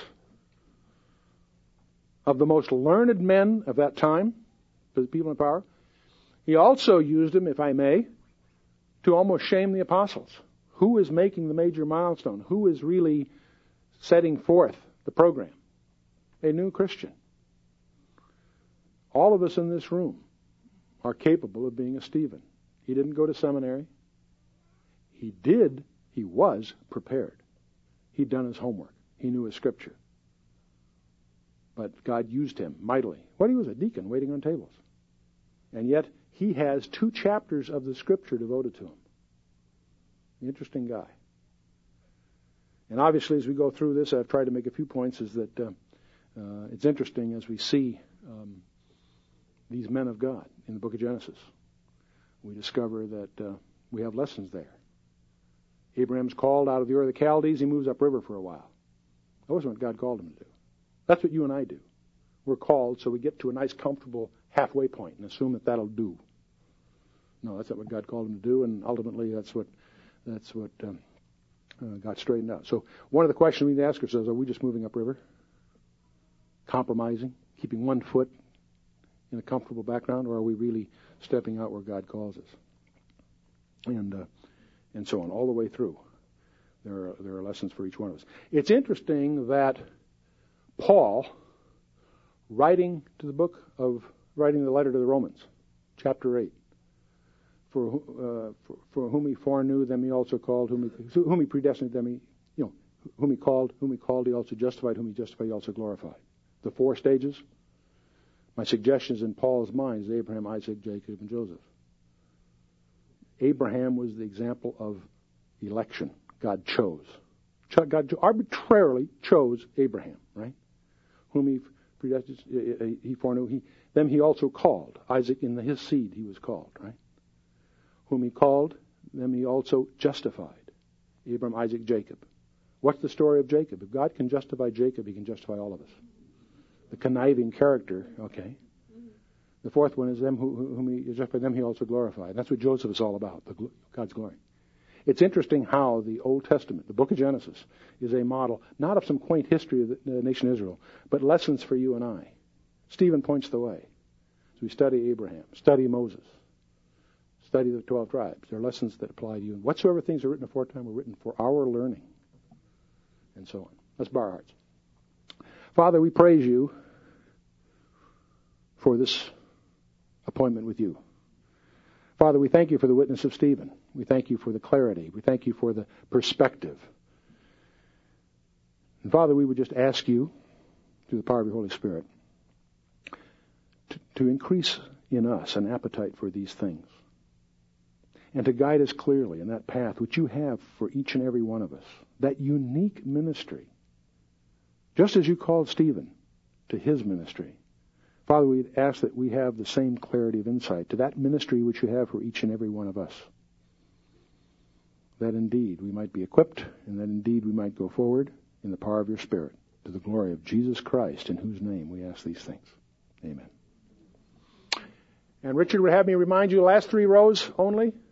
of the most learned men of that time, the people in power. He also used them, if I may, to almost shame the apostles. Who is making the major milestone? Who is really setting forth the program? A new Christian. All of us in this room are capable of being a Stephen. He didn't go to seminary. He was prepared. He'd done his homework. He knew his scripture. But God used him mightily. He was a deacon waiting on tables. And yet, he has 2 chapters of the scripture devoted to him. Interesting guy. And obviously, as we go through this, I've tried to make a few points, is that it's interesting as we see these men of God in the book of Genesis. We discover that we have lessons there. Abraham's called out of the Ur of the Chaldees. He moves upriver for a while. That wasn't what God called him to do. That's what you and I do. We're called so we get to a nice, comfortable halfway point and assume that that'll do. No, that's not what God called him to do, and ultimately that's what got straightened out. So one of the questions we need to ask ourselves, are we just moving upriver? Compromising? Keeping one foot in a comfortable background, or are we really stepping out where God calls us? And so on, all the way through. There are lessons for each one of us. It's interesting that Paul, writing the letter to the Romans, chapter 8, for whom he foreknew, them he also called, whom he predestined, them whom he called, he also justified, whom he justified, he also glorified. The 4 stages. My suggestion is in Paul's mind is Abraham, Isaac, Jacob, and Joseph. Abraham was the example of election. God chose. God arbitrarily chose Abraham, right? Whom he predestined, he foreknew. Them he also called. Isaac, in his seed he was called, right? Whom he called, them he also justified. Abram, Isaac, Jacob. What's the story of Jacob? If God can justify Jacob, he can justify all of us. The conniving character, okay. The fourth one is them whom he justified, them he also glorified. That's what Joseph is all about, God's glory. It's interesting how the Old Testament, the book of Genesis, is a model, not of some quaint history of the nation Israel, but lessons for you and I. Stephen points the way. As we study Abraham, study Moses, study the 12 tribes. There are lessons that apply to you. And whatsoever things are written aforetime were written for our learning, and so on. Let's bow our hearts. Father, we praise you for this appointment with you. Father, we thank you for the witness of Stephen. We thank you for the clarity. We thank you for the perspective. And Father, we would just ask you, through the power of your Holy Spirit, to increase in us an appetite for these things, and to guide us clearly in that path which you have for each and every one of us, that unique ministry, just as you called Stephen to his ministry. Father, we ask that we have the same clarity of insight to that ministry which you have for each and every one of us, that indeed we might be equipped, and that indeed we might go forward in the power of your Spirit, to the glory of Jesus Christ, in whose name we ask these things. Amen. And Richard would have me remind you, the last 3 rows only.